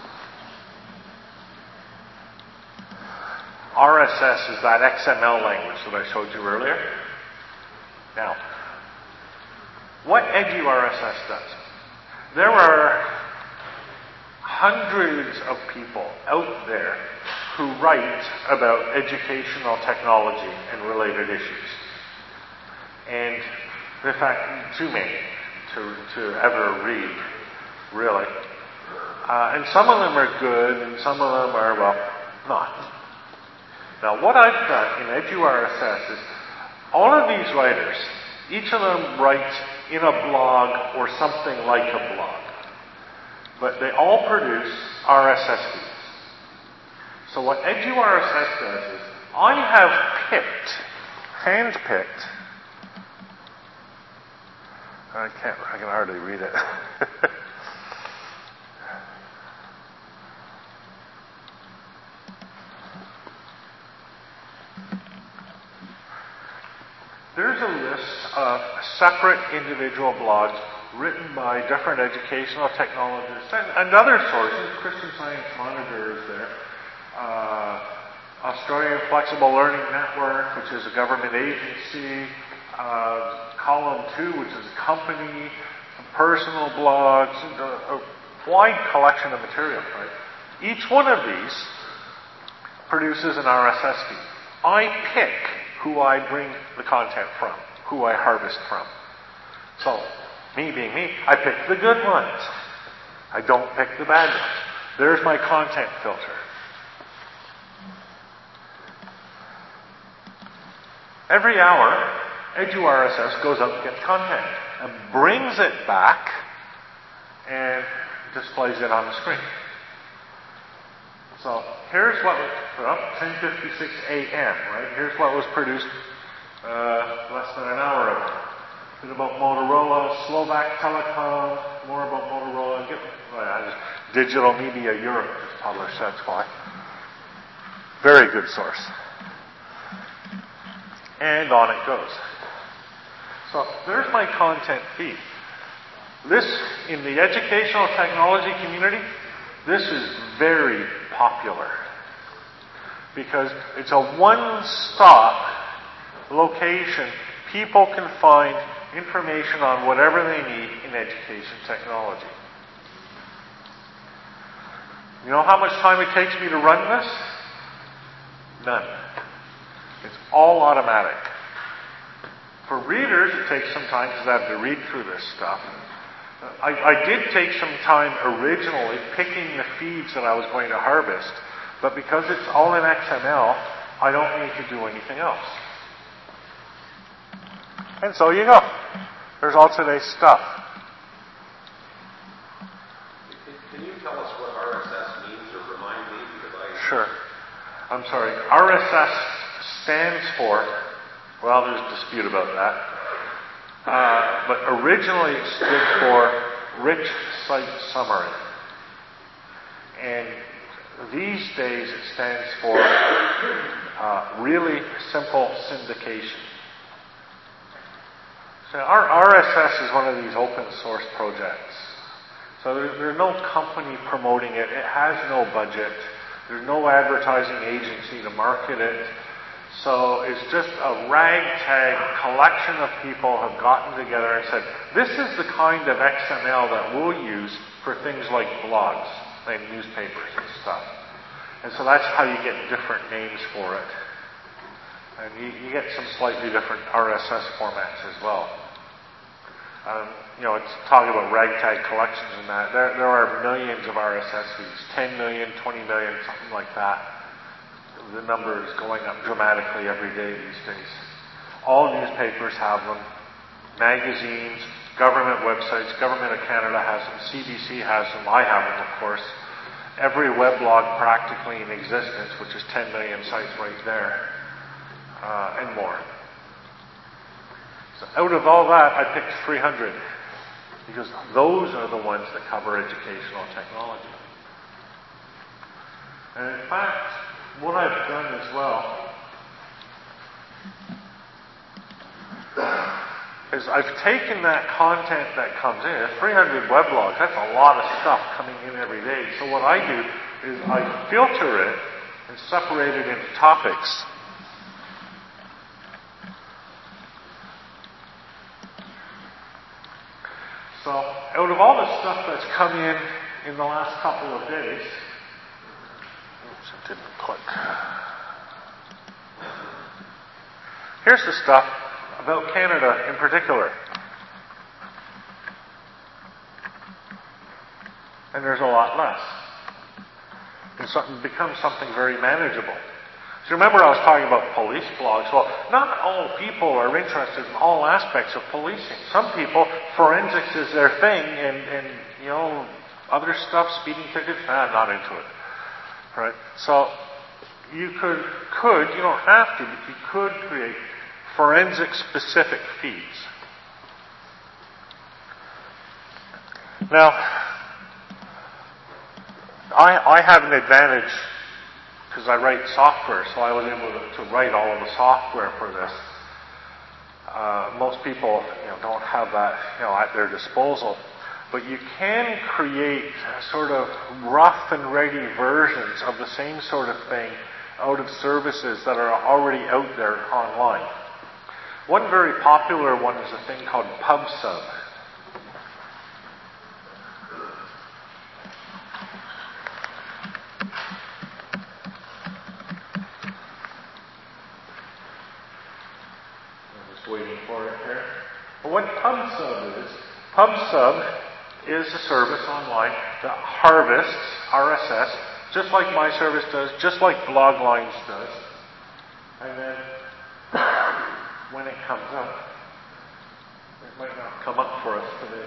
A: RSS is that XML language that I showed you earlier. Now, what EduRSS does, there are hundreds of people out there who write about educational technology and related issues. And in fact, too many to ever read, really. And some of them are good, and some of them are, well, not. Now, what I've done in EduRSS is all of these writers, each of them writes in a blog or something like a blog. But they all produce RSS feeds. So what EduRSS does is, I have handpicked, I can hardly read it. There's a list of separate individual blogs written by different educational technologists and other sources. Christian Science Monitor is there. Australian Flexible Learning Network, which is a government agency. Column 2, which is a company. Some personal blogs. A wide collection of material, right? Each one of these produces an RSS feed. I pick who I bring the content from, who I harvest from. So, me being me, I pick the good ones. I don't pick the bad ones. There's my content filter. Every hour, EduRSS goes out and gets content and brings it back and displays it on the screen. So here's what was, 10:56 a.m., right? Here's what was produced less than an hour ago. Bit about Motorola, Slovak Telecom, more about Motorola. Digital Media Europe just published, that's why. Very good source. And on it goes. So there's my content feed. This, in the educational technology community, this is very popular because it's a one-stop location. People can find information on whatever they need in education technology. You know how much time it takes me to run this? None. It's all automatic. For readers, it takes some time because I have to read through this stuff. I did take some time originally picking the feeds that I was going to harvest, but because it's all in XML, I don't need to do anything else. And so you go. There's all today's stuff.
E: Can you tell us what RSS means or remind me? Because I...
A: Sure. I'm sorry. RSS stands for, well, there's a dispute about that. But originally it stood for Rich Site Summary. And these days it stands for Really Simple Syndication. So our RSS is one of these open source projects. So there's no company promoting it. It has no budget. There's no advertising agency to market it. So it's just a ragtag collection of people have gotten together and said, this is the kind of XML that we'll use for things like blogs and newspapers and stuff. And so that's how you get different names for it. And you get some slightly different RSS formats as well. It's talking about ragtag collections and that. There are millions of RSS feeds, 10 million, 20 million, something like that. The number is going up dramatically every day these days. All newspapers have them, magazines, government websites. Government of Canada has them, CBC has them, I have them, of course. Every weblog practically in existence, which is 10 million sites right there, and more. So out of all that, I picked 300 because those are the ones that cover educational technology. And in fact, what I've done as well is I've taken that content that comes in, 300 weblogs, that's a lot of stuff coming in every day. So what I do is I filter it and separate it into topics. So out of all the stuff that's come in the last couple of days, oops, it didn't click. Here's the stuff about Canada in particular. And there's a lot less. It becomes something very manageable. So remember I was talking about police blogs. Well, not all people are interested in all aspects of policing. Some people, forensics is their thing, and other stuff, speeding tickets, not into it. Right? So you could, you don't have to, but you could create forensic-specific feeds. Now, I have an advantage because I write software, so I was able to write all of the software for this. Most people, don't have that, at their disposal. But you can create sort of rough and ready versions of the same sort of thing out of services that are already out there online. One very popular one is a thing called PubSub. Waiting for it here. But what PubSub is a service online that harvests RSS, just like my service does, just like Bloglines does. And then when it comes up, it might not come up for us today.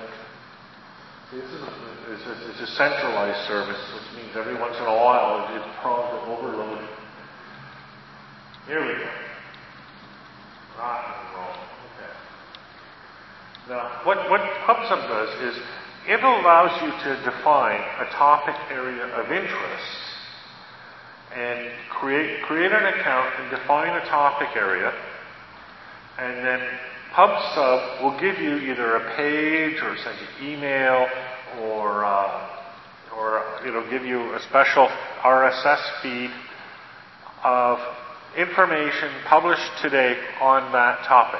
A: It's a centralized service, which means every once in a while it's prone to overload. Here we go. Rock and roll. Okay. Now, what PubSub does is it allows you to define a topic area of interest and create an account and define a topic area, and then PubSub will give you either a page or send you email or it'll give you a special RSS feed of information published today on that topic.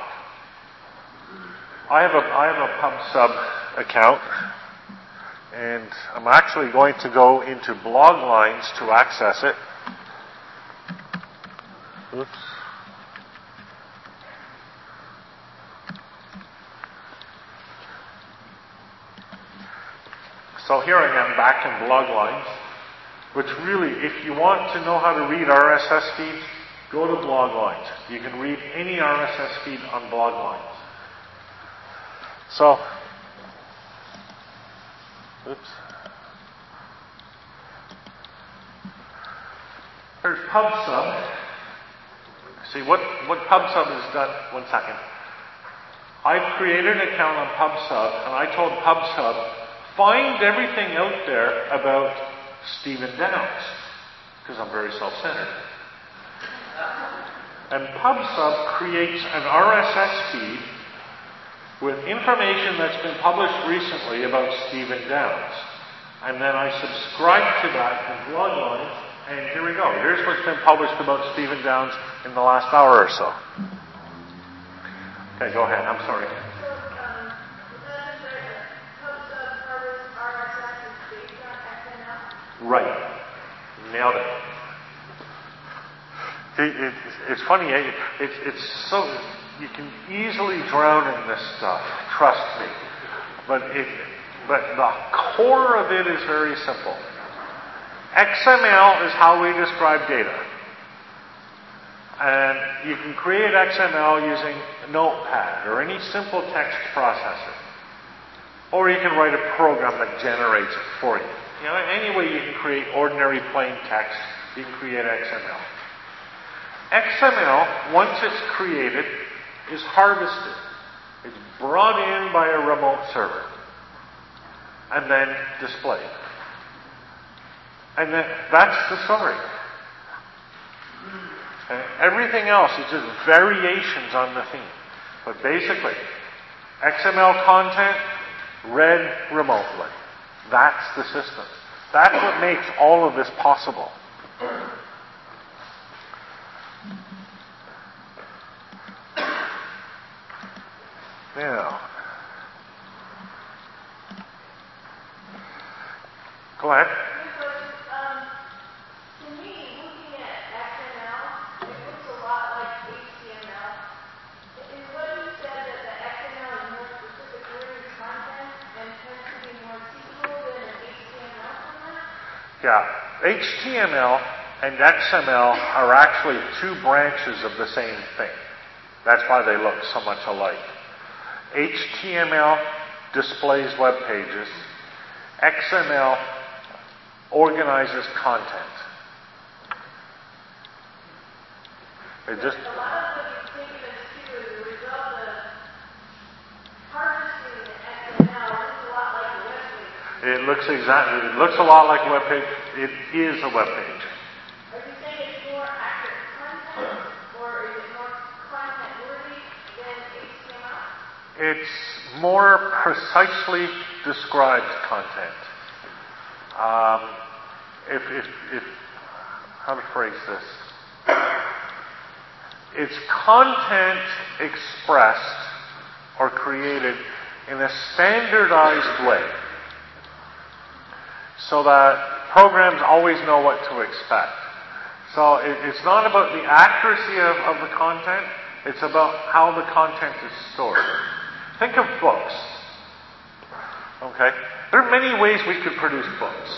A: I have a PubSub account, and I'm actually going to go into Bloglines to access it. Oops. So here I am back in Bloglines, which really, if you want to know how to read RSS feeds, go to Bloglines. You can read any RSS feed on Bloglines. So, oops. There's PubSub. See, what PubSub has done, one second. I've created an account on PubSub, and I told PubSub, find everything out there about Stephen Downes, because I'm very self-centered. And PubSub creates an RSS feed with information that's been published recently about Stephen Downes. And then I subscribe to that in Bloodline, and here we go. Here's what's been published about Stephen Downes in the last hour or so. Okay, go ahead. I'm sorry.
F: So, that's right. PubSub RSS is based on XML?
A: Right. Nailed it. It's funny. It's so... You can easily drown in this stuff. Trust me. But the core of it is very simple. XML is how we describe data. And you can create XML using Notepad or any simple text processor. Or you can write a program that generates it for you. You know, any way you can create ordinary plain text, you can create XML. XML, once it's created, is harvested. It's brought in by a remote server and then displayed. And then that's the story. And everything else is just variations on the theme. But basically, XML content read remotely. That's the system. That's what makes all of this possible. Now, go ahead.
F: To me, looking at XML, it looks a lot like HTML. Is what you said that the XML is more specific query content and tends to be more teachable than an HTML format?
A: Yeah. HTML and XML are actually two branches of the same thing. That's why they look so much alike. HTML displays web pages. XML organizes content. It just...
F: A lot of what you've taken us to as a result of harvesting the XML looks a lot like a web page.
A: It looks a lot like a web page. It is a web page.
F: Are you saying it's more accurate content, or is it more content-worthy than HTML?
A: It's more precisely described content. How to phrase this? It's content expressed or created in a standardized way so that programs always know what to expect. So it's not about the accuracy of the content, it's about how the content is stored. Think of books. Okay? There are many ways we could produce books.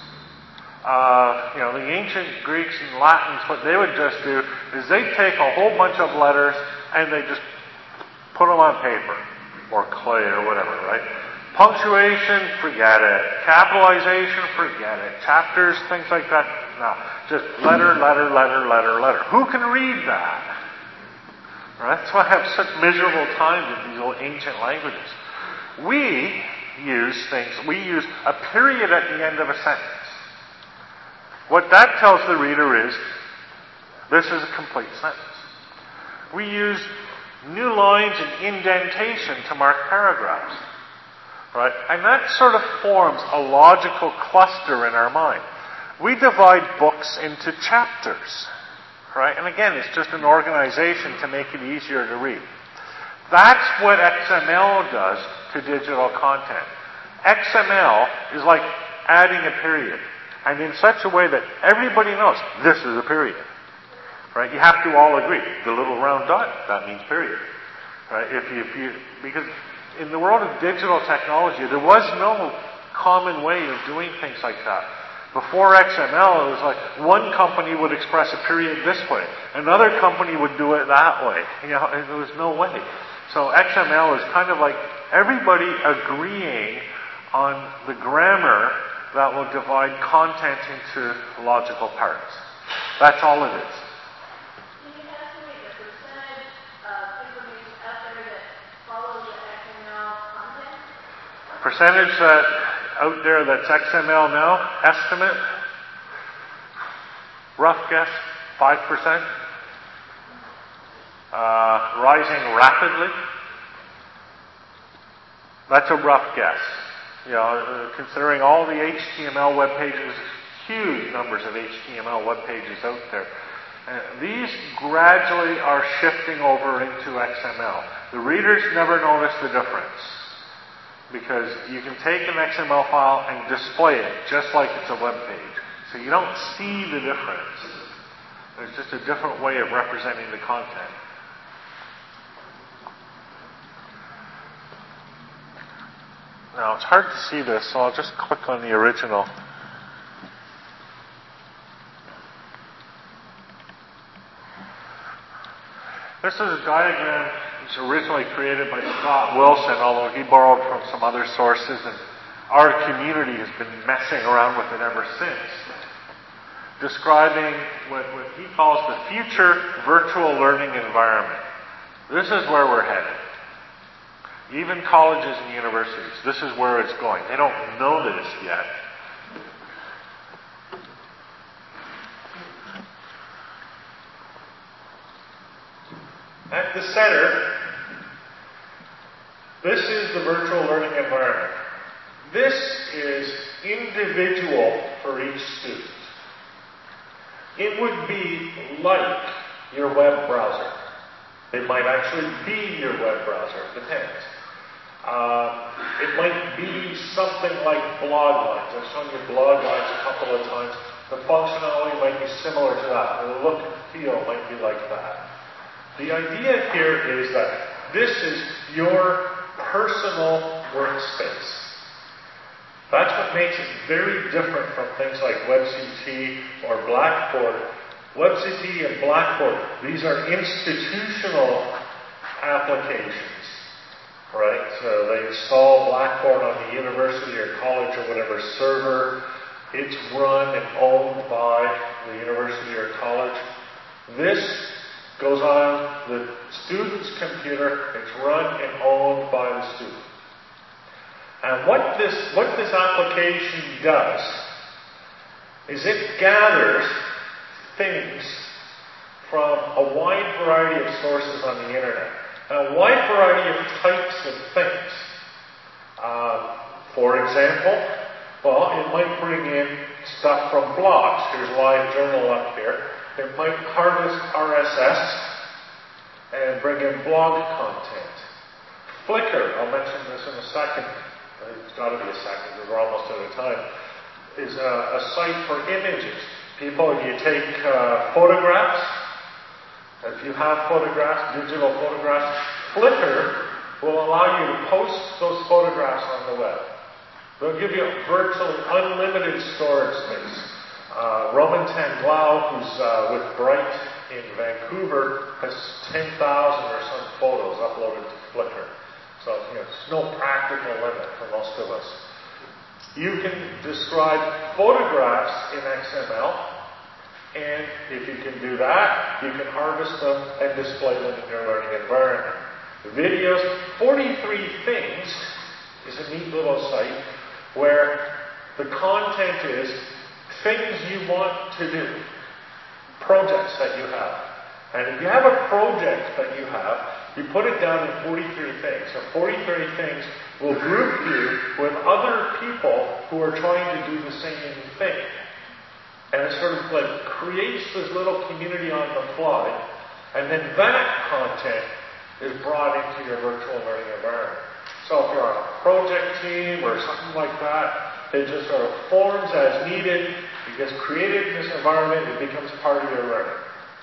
A: The ancient Greeks and Latins, what they would just do is they'd take a whole bunch of letters and they just put them on paper or clay or whatever, right? Punctuation, forget it. Capitalization, forget it. Chapters, things like that, no. Just letter. Who can read that? Right? That's why I have such miserable time with these old ancient languages. We use a period at the end of a sentence. What that tells the reader is, this is a complete sentence. We use new lines and indentation to mark paragraphs. Right? And that sort of forms a logical cluster in our mind. We divide books into chapters. Right? And again, it's just an organization to make it easier to read. That's what XML does to digital content. XML is like adding a period. And in such a way that everybody knows this is a period. Right? You have to all agree. The little round dot, that means period. Right? Because in the world of digital technology, there was no common way of doing things like that. Before XML, it was like one company would express a period this way, another company would do it that way. There was no way. So XML is kind of like everybody agreeing on the grammar that will divide content into logical parts. That's all it is.
F: Can you estimate the percentage of information out there that follows the XML content?
A: Percentage that out there that's XML now, estimate, rough guess, 5%. Rising rapidly. That's a rough guess. Considering all the HTML web pages, huge numbers of HTML web pages out there. These gradually are shifting over into XML. The readers never notice the difference because you can take an XML file and display it just like it's a web page. So you don't see the difference. There's just a different way of representing the content. Now, it's hard to see this, so I'll just click on the original. This is a diagram that was originally created by Scott Wilson, although he borrowed from some other sources, and our community has been messing around with it ever since, describing what he calls the future virtual learning environment. This is where we're headed. Even colleges and universities, this is where it's going. They don't know this yet. At the center, this is the virtual learning environment. This is individual for each student. It would be like your web browser. It might actually be your web browser. It depends. It might be something like blog lines. I've shown you blog lines a couple of times. The functionality might be similar to that. The look and feel might be like that. The idea here is that this is your personal workspace. That's what makes it very different from things like WebCT or Blackboard. WebCT and Blackboard, these are institutional applications, right? So they install Blackboard on the university or college or whatever server. It's run and owned by the university or college. This goes on the student's computer. It's run and owned by the student. And what this application does is it gathers things from a wide variety of sources on the internet, and a wide variety of types of things. For example, it might bring in stuff from blogs. Here's LiveJournal up here. It might harvest RSS and bring in blog content. Flickr, I'll mention this in a second. It's got to be a second because we're almost out of time. Is a site for images. People, you take photographs. If you have photographs, digital photographs, Flickr will allow you to post those photographs on the web. They'll give you virtually unlimited storage space. Roman Tanglao, who's with Bright in Vancouver, has 10,000 or some photos uploaded to Flickr. So, there's no practical limit for most of us. You can describe photographs in XML, and if you can do that, you can harvest them and display them in your learning environment. Videos, 43 Things is a neat little site where the content is things you want to do, projects that you have. And if you have a project that you have, you put it down in 43 things. So 43 things will group you with other people who are trying to do the same thing. And it sort of like creates this little community on the fly, and then that content is brought into your virtual learning environment. So if you're on a project team or something like that, it just sort of forms as needed. It gets created in this environment. It becomes part of your learning.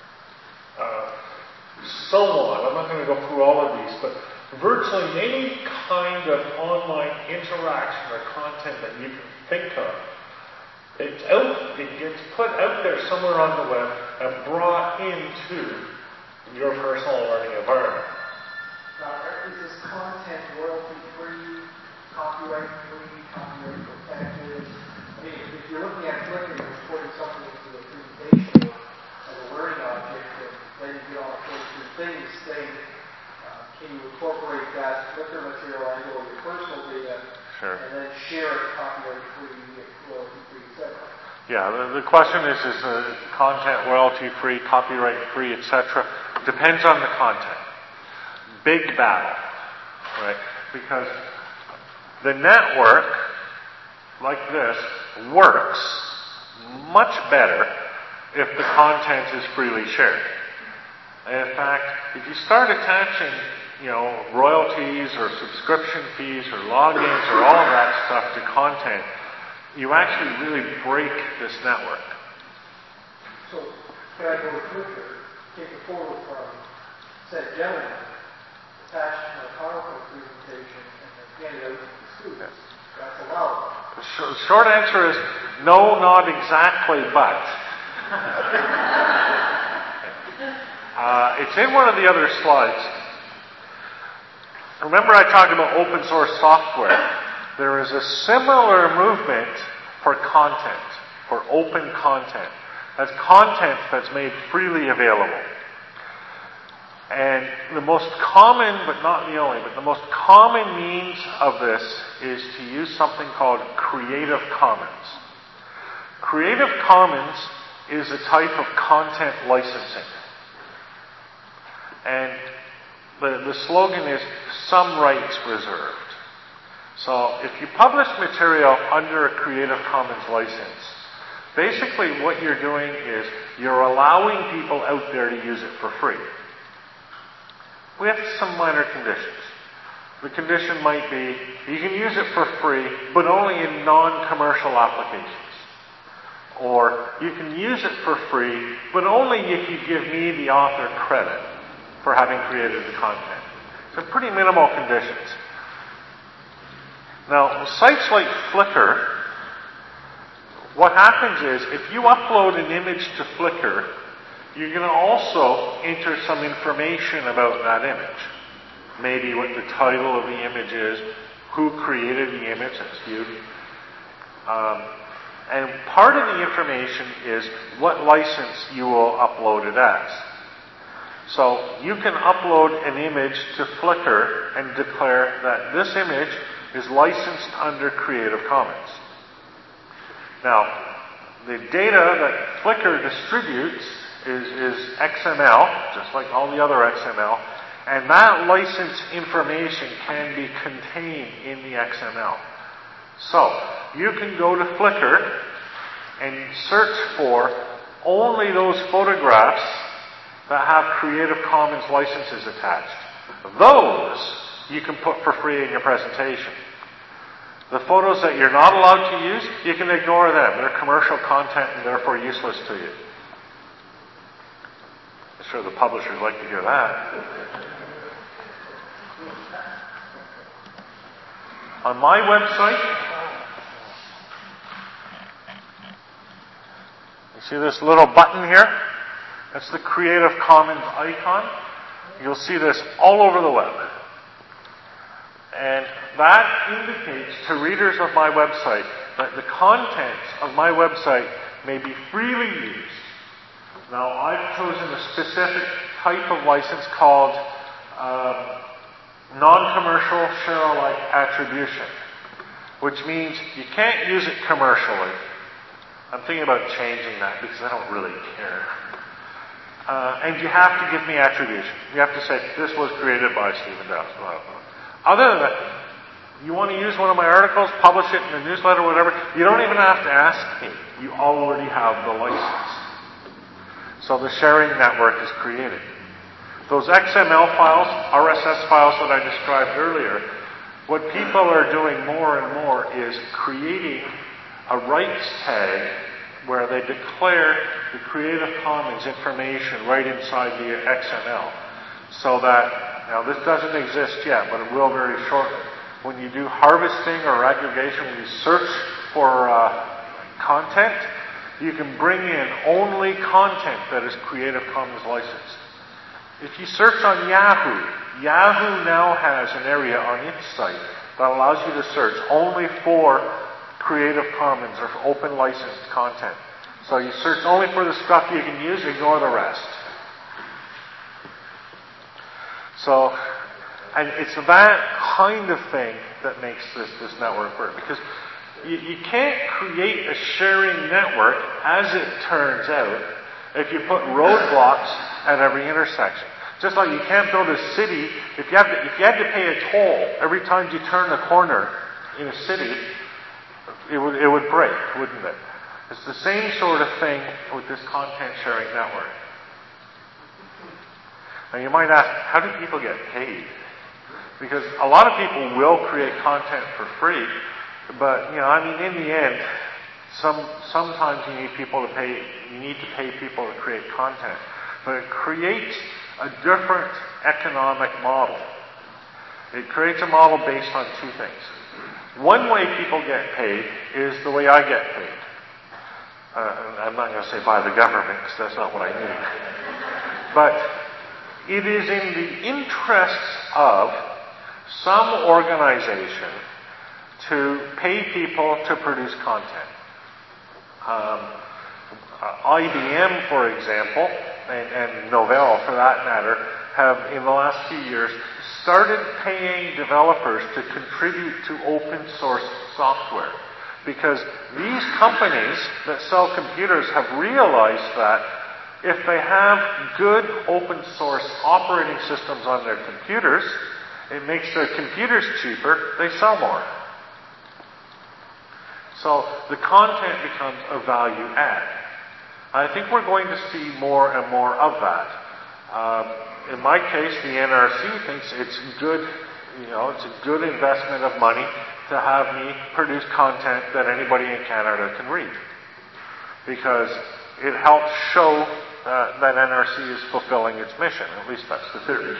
A: So on. I'm not going to go through all of these, but virtually any kind of online interaction or content that you can think of, it gets put out there somewhere on the web and brought into your personal learning environment.
D: Now, things saying, can you incorporate that Flickr material into your personal data
A: Sure.
D: and then share it copyright-free, royalty-free, etc.?
A: Yeah, the question is content royalty-free, copyright-free, etc.? Depends on the content. Big battle, right? Because the network, like this, works much better if the content is freely shared. And in fact, if you start attaching, royalties or subscription fees or logins or all of that stuff to content, you actually really break this network.
D: So, can I go to Flickr, take a photo from said gentleman, attach to my PowerPoint presentation, and then hand it out to the students? That's allowed.
A: The short answer is no, not exactly, but. It's in one of the other slides. Remember I talked about open source software. There is a similar movement for content, for open content. That's content that's made freely available. And the most common, but not the only, but the most common means of this is to use something called Creative Commons. Creative Commons is a type of content licensing. And the slogan is some rights reserved. So if you publish material under a Creative Commons license, basically what you're doing is you're allowing people out there to use it for free. With some minor conditions. The condition might be you can use it for free, but only in non-commercial applications. Or you can use it for free, but only if you give me, the author, credit for having created the content. So pretty minimal conditions. Now, sites like Flickr, what happens is if you upload an image to Flickr, you're going to also enter some information about that image. Maybe what the title of the image is, who created the image, that's you. And part of the information is what license you will upload it as. So you can upload an image to Flickr and declare that this image is licensed under Creative Commons. Now, the data that Flickr distributes is XML, just like all the other XML, and that license information can be contained in the XML. So, you can go to Flickr and search for only those photographs that have Creative Commons licenses attached. Those you can put for free in your presentation. The photos that you're not allowed to use, you can ignore them. They're commercial content and therefore useless to you. I'm sure the publishers like to hear that. On my website, you see this little button here? That's the Creative Commons icon. You'll see this all over the web. And that indicates to readers of my website that the contents of my website may be freely used. Now, I've chosen a specific type of license called non-commercial share-alike attribution, which means you can't use it commercially. I'm thinking about changing that because I don't really care. And you have to give me attribution. You have to say, this was created by Stephen Downes, blah, blah, blah. Other than that, you want to use one of my articles, publish it in a newsletter, whatever, you don't even have to ask me. You already have the license. So the sharing network is created. Those XML files, RSS files that I described earlier, what people are doing more and more is creating a rights tag where they declare the Creative Commons information right inside the XML. So that, now this doesn't exist yet, but it will very shortly. When you do harvesting or aggregation, when you search for content, you can bring in only content that is Creative Commons licensed. If you search on Yahoo, Yahoo now has an area on its site that allows you to search only for Creative Commons or open licensed content. So you search only for the stuff you can use, ignore the rest. So, and it's that kind of thing that makes this network work. Because you can't create a sharing network, as it turns out, if you put roadblocks at every intersection. Just like you can't build a city, if you had to pay a toll every time you turn a corner in a city, it would break, wouldn't it? It's the same sort of thing with this content sharing network. Now you might ask, how do people get paid? Because a lot of people will create content for free, but in the end, sometimes you need to pay people to create content. But it creates a different economic model. It creates a model based on two things. One way people get paid is the way I get paid. I'm not going to say by the government, because that's not what I mean. But it is in the interests of some organization to pay people to produce content. IBM, for example, and Novell, for that matter, have, in the last few years, started paying developers to contribute to open source software. Because these companies that sell computers have realized that if they have good open source operating systems on their computers, it makes their computers cheaper, they sell more. So the content becomes a value add. I think we're going to see more and more of that. In my case, the NRC thinks it's good, it's a good investment of money to have me produce content that anybody in Canada can read. Because it helps show that NRC is fulfilling its mission. At least that's the theory.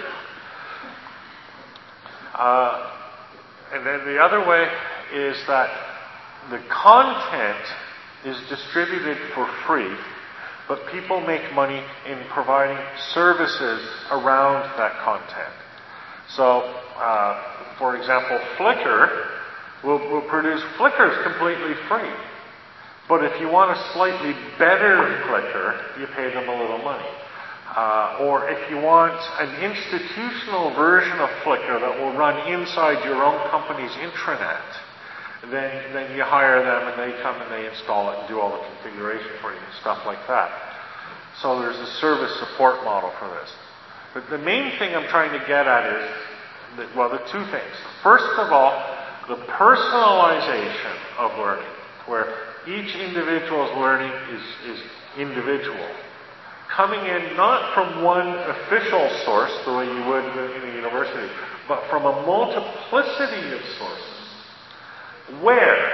A: And then the other way is that the content is distributed for free, but people make money in providing services around that content. So, for example, Flickr will produce Flickrs completely free. But if you want a slightly better Flickr, you pay them a little money. Or if you want an institutional version of Flickr that will run inside your own company's intranet, then you hire them and they come and they install it and do all the configuration for you and stuff like that. So there's a service support model for this. But the main thing I'm trying to get at is, the two things. First of all, the personalization of learning, where each individual's learning is individual. Coming in not from one official source, the way you would in a university, but from a multiplicity of sources, where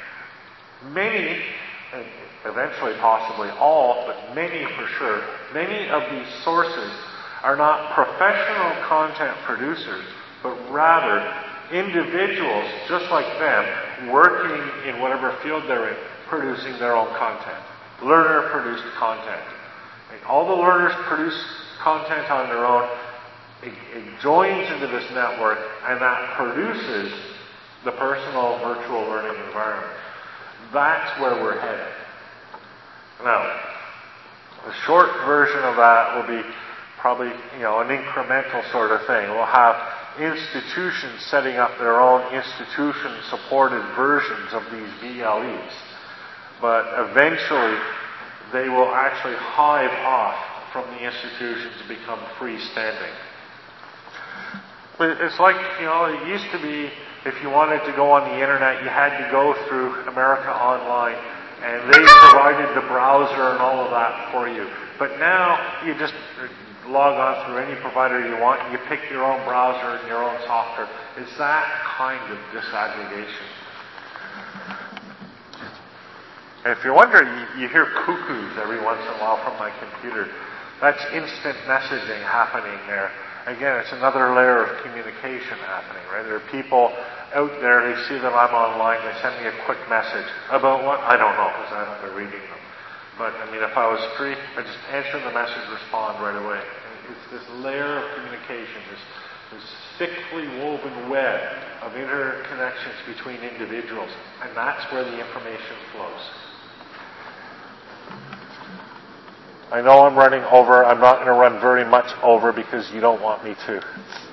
A: many, and eventually possibly all, but many for sure, many of these sources are not professional content producers, but rather individuals just like them working in whatever field they're in, producing their own content. Learner-produced content. And all the learners produce content on their own. It joins into this network, and that produces the personal virtual learning environment. That's where we're headed. Now, the short version of that will be probably, an incremental sort of thing. We'll have institutions setting up their own institution-supported versions of these VLEs. But eventually, they will actually hive off from the institution to become freestanding. But it's like, it used to be, if you wanted to go on the internet, you had to go through America Online, and they provided the browser and all of that for you. But now, you just log on through any provider you want, and you pick your own browser and your own software. It's that kind of disaggregation. And if you're wondering, you hear cuckoos every once in a while from my computer. That's instant messaging happening there. Again, it's another layer of communication happening, right? There are people out there, they see that I'm online, they send me a quick message. About what? I don't know, because I haven't been reading them. But, if I was free, I'd just answer the message, respond right away. And it's this layer of communication, this thickly woven web of interconnections between individuals. And that's where the information flows. I know I'm running over. I'm not going to run very much over because you don't want me to.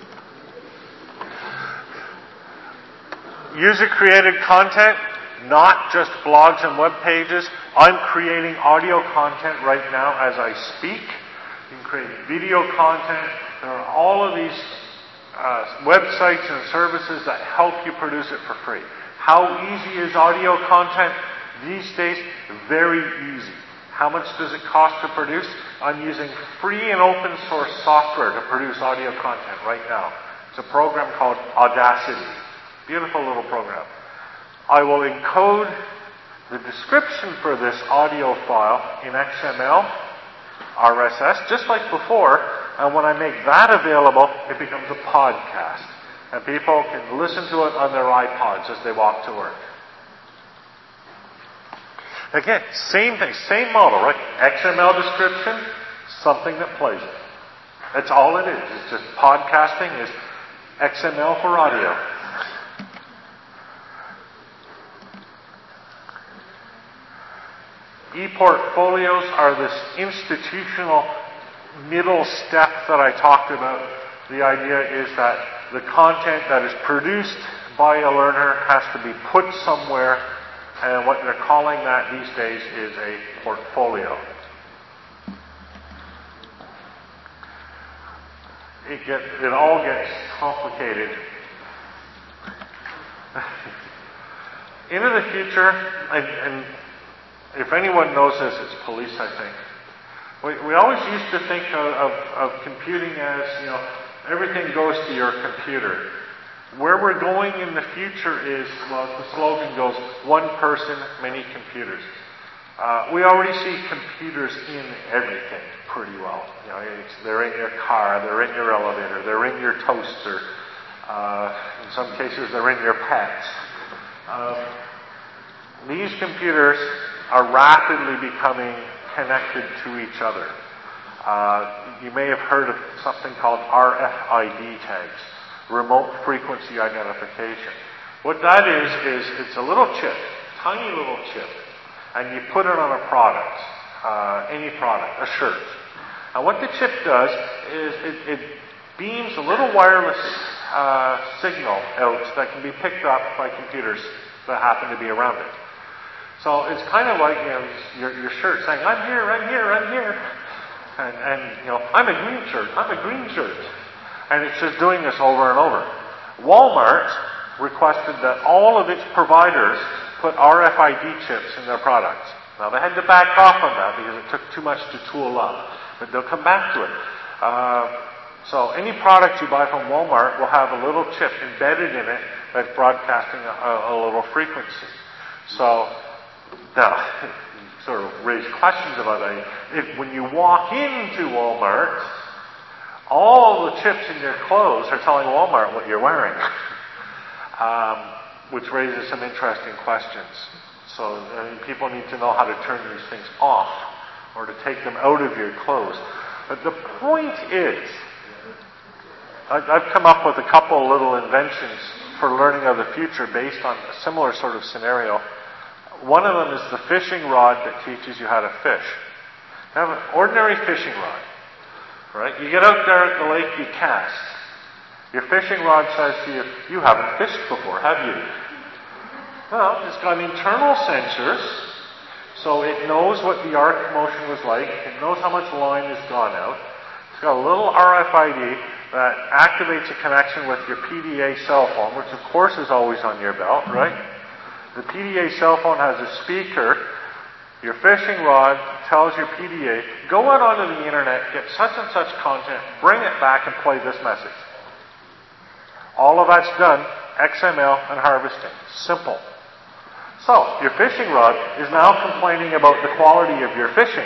A: User-created content, not just blogs and web pages. I'm creating audio content right now as I speak. You can create video content. There are all of these websites and services that help you produce it for free. How easy is audio content these days? Very easy. How much does it cost to produce? I'm using free and open source software to produce audio content right now. It's a program called Audacity. Beautiful little program. I will encode the description for this audio file in XML, RSS, just like before, and when I make that available, it becomes a podcast. And people can listen to it on their iPods as they walk to work. Again, same thing, same model, right? XML description, something that plays it. That's all it is. It's just podcasting is XML for audio. E-portfolios are this institutional middle step that I talked about. The idea is that the content that is produced by a learner has to be put somewhere, and what they're calling that these days is a portfolio. It all gets complicated. Into the future, and if anyone knows this, it's police, I think. We always used to think of computing as, everything goes to your computer. Where we're going in the future is, the slogan goes, one person, many computers. We already see computers in everything pretty well. They're in your car, they're in your elevator, they're in your toaster. In some cases, they're in your pets. These computers are rapidly becoming connected to each other. You may have heard of something called RFID tags, remote frequency identification. What that is it's a little chip, tiny little chip, and you put it on a product, any product, a shirt. And what the chip does is it beams a little wireless signal out that can be picked up by computers that happen to be around it. So it's kind of like your shirt saying, I'm here, I'm here, I'm here. And I'm a green shirt, I'm a green shirt. And it's just doing this over and over. Walmart requested that all of its providers put RFID chips in their products. Now they had to back off on that because it took too much to tool up. But they'll come back to it. So any product you buy from Walmart will have a little chip embedded in it that's broadcasting a little frequency. So now, sort of raise questions about that. When you walk into Walmart, all the chips in your clothes are telling Walmart what you're wearing, which raises some interesting questions. So people need to know how to turn these things off or to take them out of your clothes. But the point is, I've come up with a couple little inventions for learning of the future based on a similar sort of scenario. One of them is the fishing rod that teaches you how to fish. You have an ordinary fishing rod, right? You get out there at the lake, you cast. Your fishing rod says to you, you haven't fished before, have you? Well, it's got internal sensors, so it knows what the arc motion was like. It knows how much line has gone out. It's got a little RFID that activates a connection with your PDA cell phone, which of course is always on your belt, right? The PDA cell phone has a speaker. Your fishing rod tells your PDA, go out onto the internet, get such and such content, bring it back and play this message. All of that's done, XML and harvesting. Simple. So, your fishing rod is now complaining about the quality of your fishing.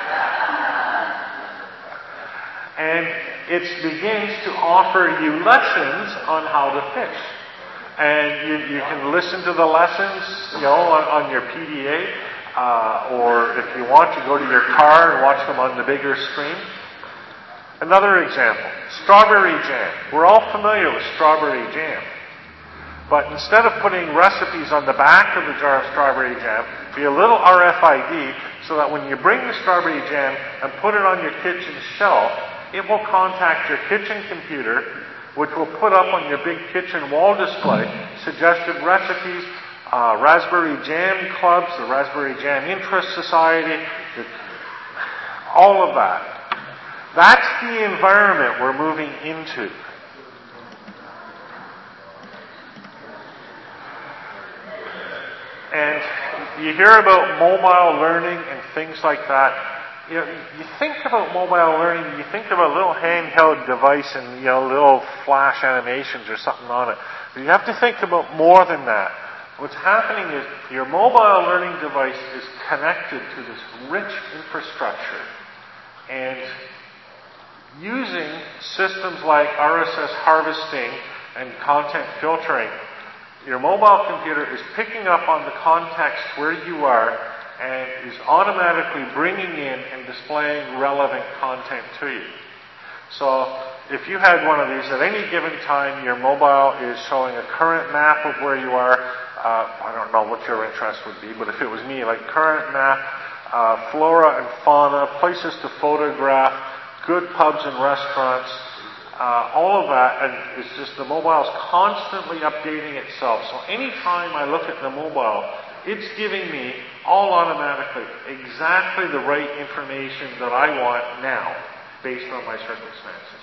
A: And it begins to offer you lessons on how to fish. And you can listen to the lessons, on your PDA, or if you want, you go to your car and watch them on the bigger screen. Another example, strawberry jam. We're all familiar with strawberry jam. But instead of putting recipes on the back of the jar of strawberry jam, be a little RFID so that when you bring the strawberry jam and put it on your kitchen shelf, it will contact your kitchen computer, which will put up on your big kitchen wall display suggested recipes, Raspberry Jam Clubs, the Raspberry Jam Interest Society, all of that. That's the environment we're moving into. And you hear about mobile learning and things like that. You think about mobile learning, you think about a little handheld device and, little flash animations or something on it. But you have to think about more than that. What's happening is your mobile learning device is connected to this rich infrastructure. And using systems like RSS harvesting and content filtering, your mobile computer is picking up on the context where you are and is automatically bringing in and displaying relevant content to you. So if you had one of these, at any given time, your mobile is showing a current map of where you are. I don't know what your interest would be, but if it was me, like current map, flora and fauna, places to photograph, good pubs and restaurants, all of that, and it's just the mobile's constantly updating itself. So anytime I look at the mobile, it's giving me, all automatically, exactly the right information that I want now, based on my circumstances.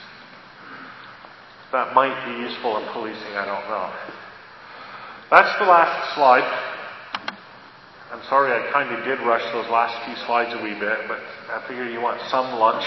A: That might be useful in policing, I don't know. That's the last slide. I'm sorry I kind of did rush those last few slides a wee bit, but I figure you want some lunch.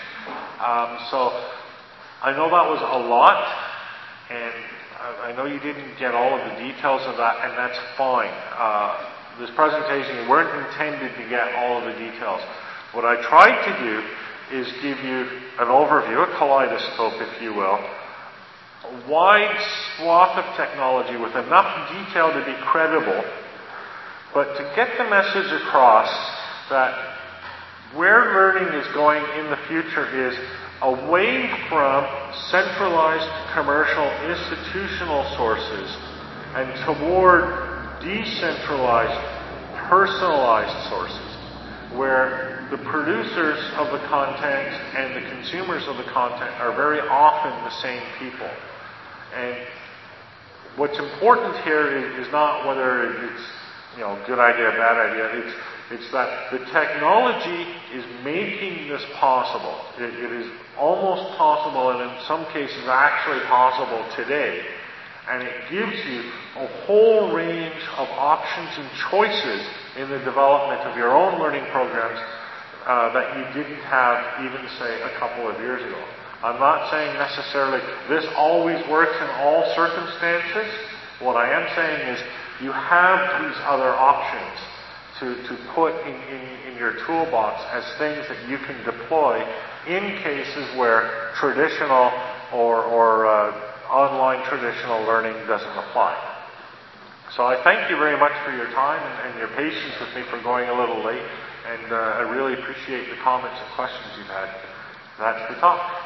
A: So I know that was a lot, and I know you didn't get all of the details of that, and that's fine. This presentation, you weren't intended to get all of the details. What I tried to do is give you an overview, a kaleidoscope, if you will, a wide swath of technology with enough detail to be credible, but to get the message across that where learning is going in the future is away from centralized commercial institutional sources and toward decentralized, personalized sources, where the producers of the content and the consumers of the content are very often the same people. And what's important here is not whether it's good idea, bad idea. It's that the technology is making this possible. It is almost possible, and in some cases actually possible today. And it gives you a whole range of options and choices in the development of your own learning programs that you didn't have even, say, a couple of years ago. I'm not saying necessarily this always works in all circumstances. What I am saying is you have these other options to put in your toolbox as things that you can deploy in cases where traditional or online traditional learning doesn't apply. So I thank you very much for your time and your patience with me for going a little late, and I really appreciate the comments and questions you've had. That's the talk.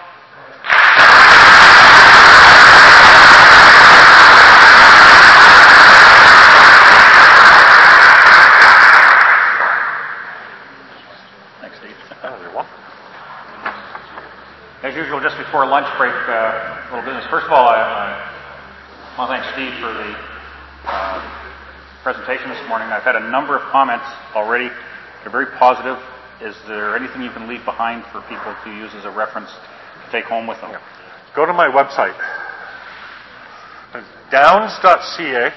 G: As usual, just before lunch break, a little business. First of all, I want to thank Steve for the presentation this morning. I've had a number of comments already. They're very positive. Is there anything you can leave behind for people to use as a reference to take home with them?
A: Yeah. Go to my website, downs.ca.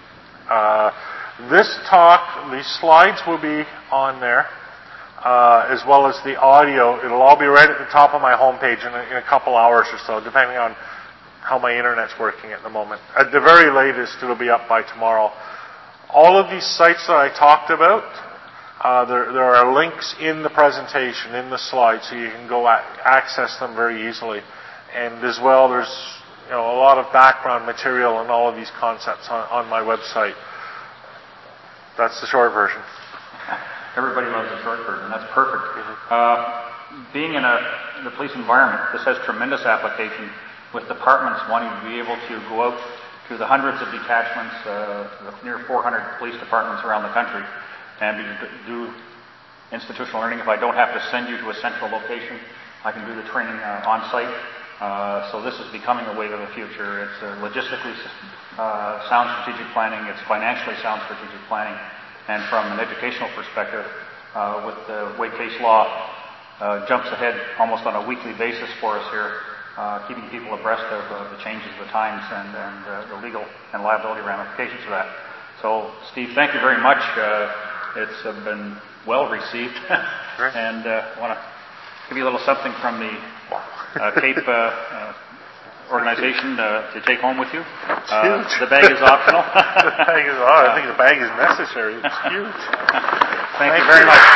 A: This talk, these slides will be on there. As well as the audio. It'll all be right at the top of my homepage in a couple hours or so, depending on how my internet's working at the moment. At the very latest, it'll be up by tomorrow. All of these sites that I talked about, there are links in the presentation, in the slides, so you can go access them very easily. And as well, there's a lot of background material on all of these concepts on my website. That's the short version.
G: Everybody loves the short version. That's perfect. Being in the police environment, this has tremendous application with departments wanting to be able to go out to the hundreds of detachments, the near 400 police departments around the country, and do institutional learning. If I don't have to send you to a central location, I can do the training on site. So this is becoming a wave of the future. It's logistically sound strategic planning. It's financially sound strategic planning. And from an educational perspective, with the way case law jumps ahead almost on a weekly basis for us here, keeping people abreast of the changes of the times and the legal and liability ramifications of that. So, Steve, thank you very much. It's been well received. And I want to give you a little something from the CAPE organization to take home with you. The bag is optional.
A: The bag is I think the bag is necessary. It's huge.
G: Thank you very much.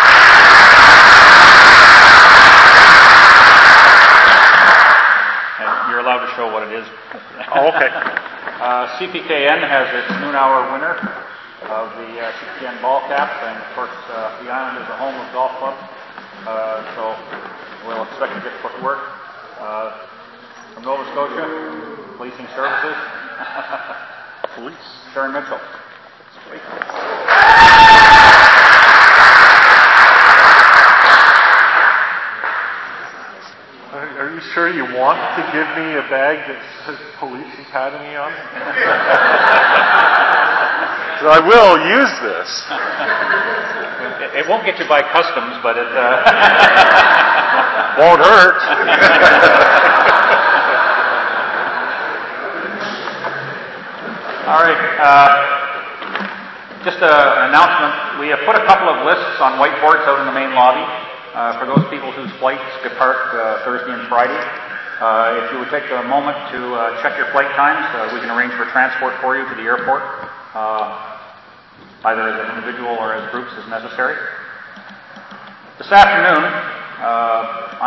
G: And you're allowed to show what it is.
A: Oh, okay.
G: CPKN has its noon hour winner of the CPKN ball cap, and of course the island is the home of golf club, so we'll expect to get put to work. From Nova Scotia, Policing Services,
A: Police.
G: Sharon Mitchell.
A: Are you sure you want to give me a bag that says Police Academy on it? So I will use this.
G: It won't get you by customs, but it
A: won't hurt.
G: All right. Just an announcement. We have put a couple of lists on whiteboards out in the main lobby for those people whose flights depart Thursday and Friday. If you would take a moment to check your flight times, we can arrange for transport for you to the airport, either as an individual or as groups as necessary. This afternoon,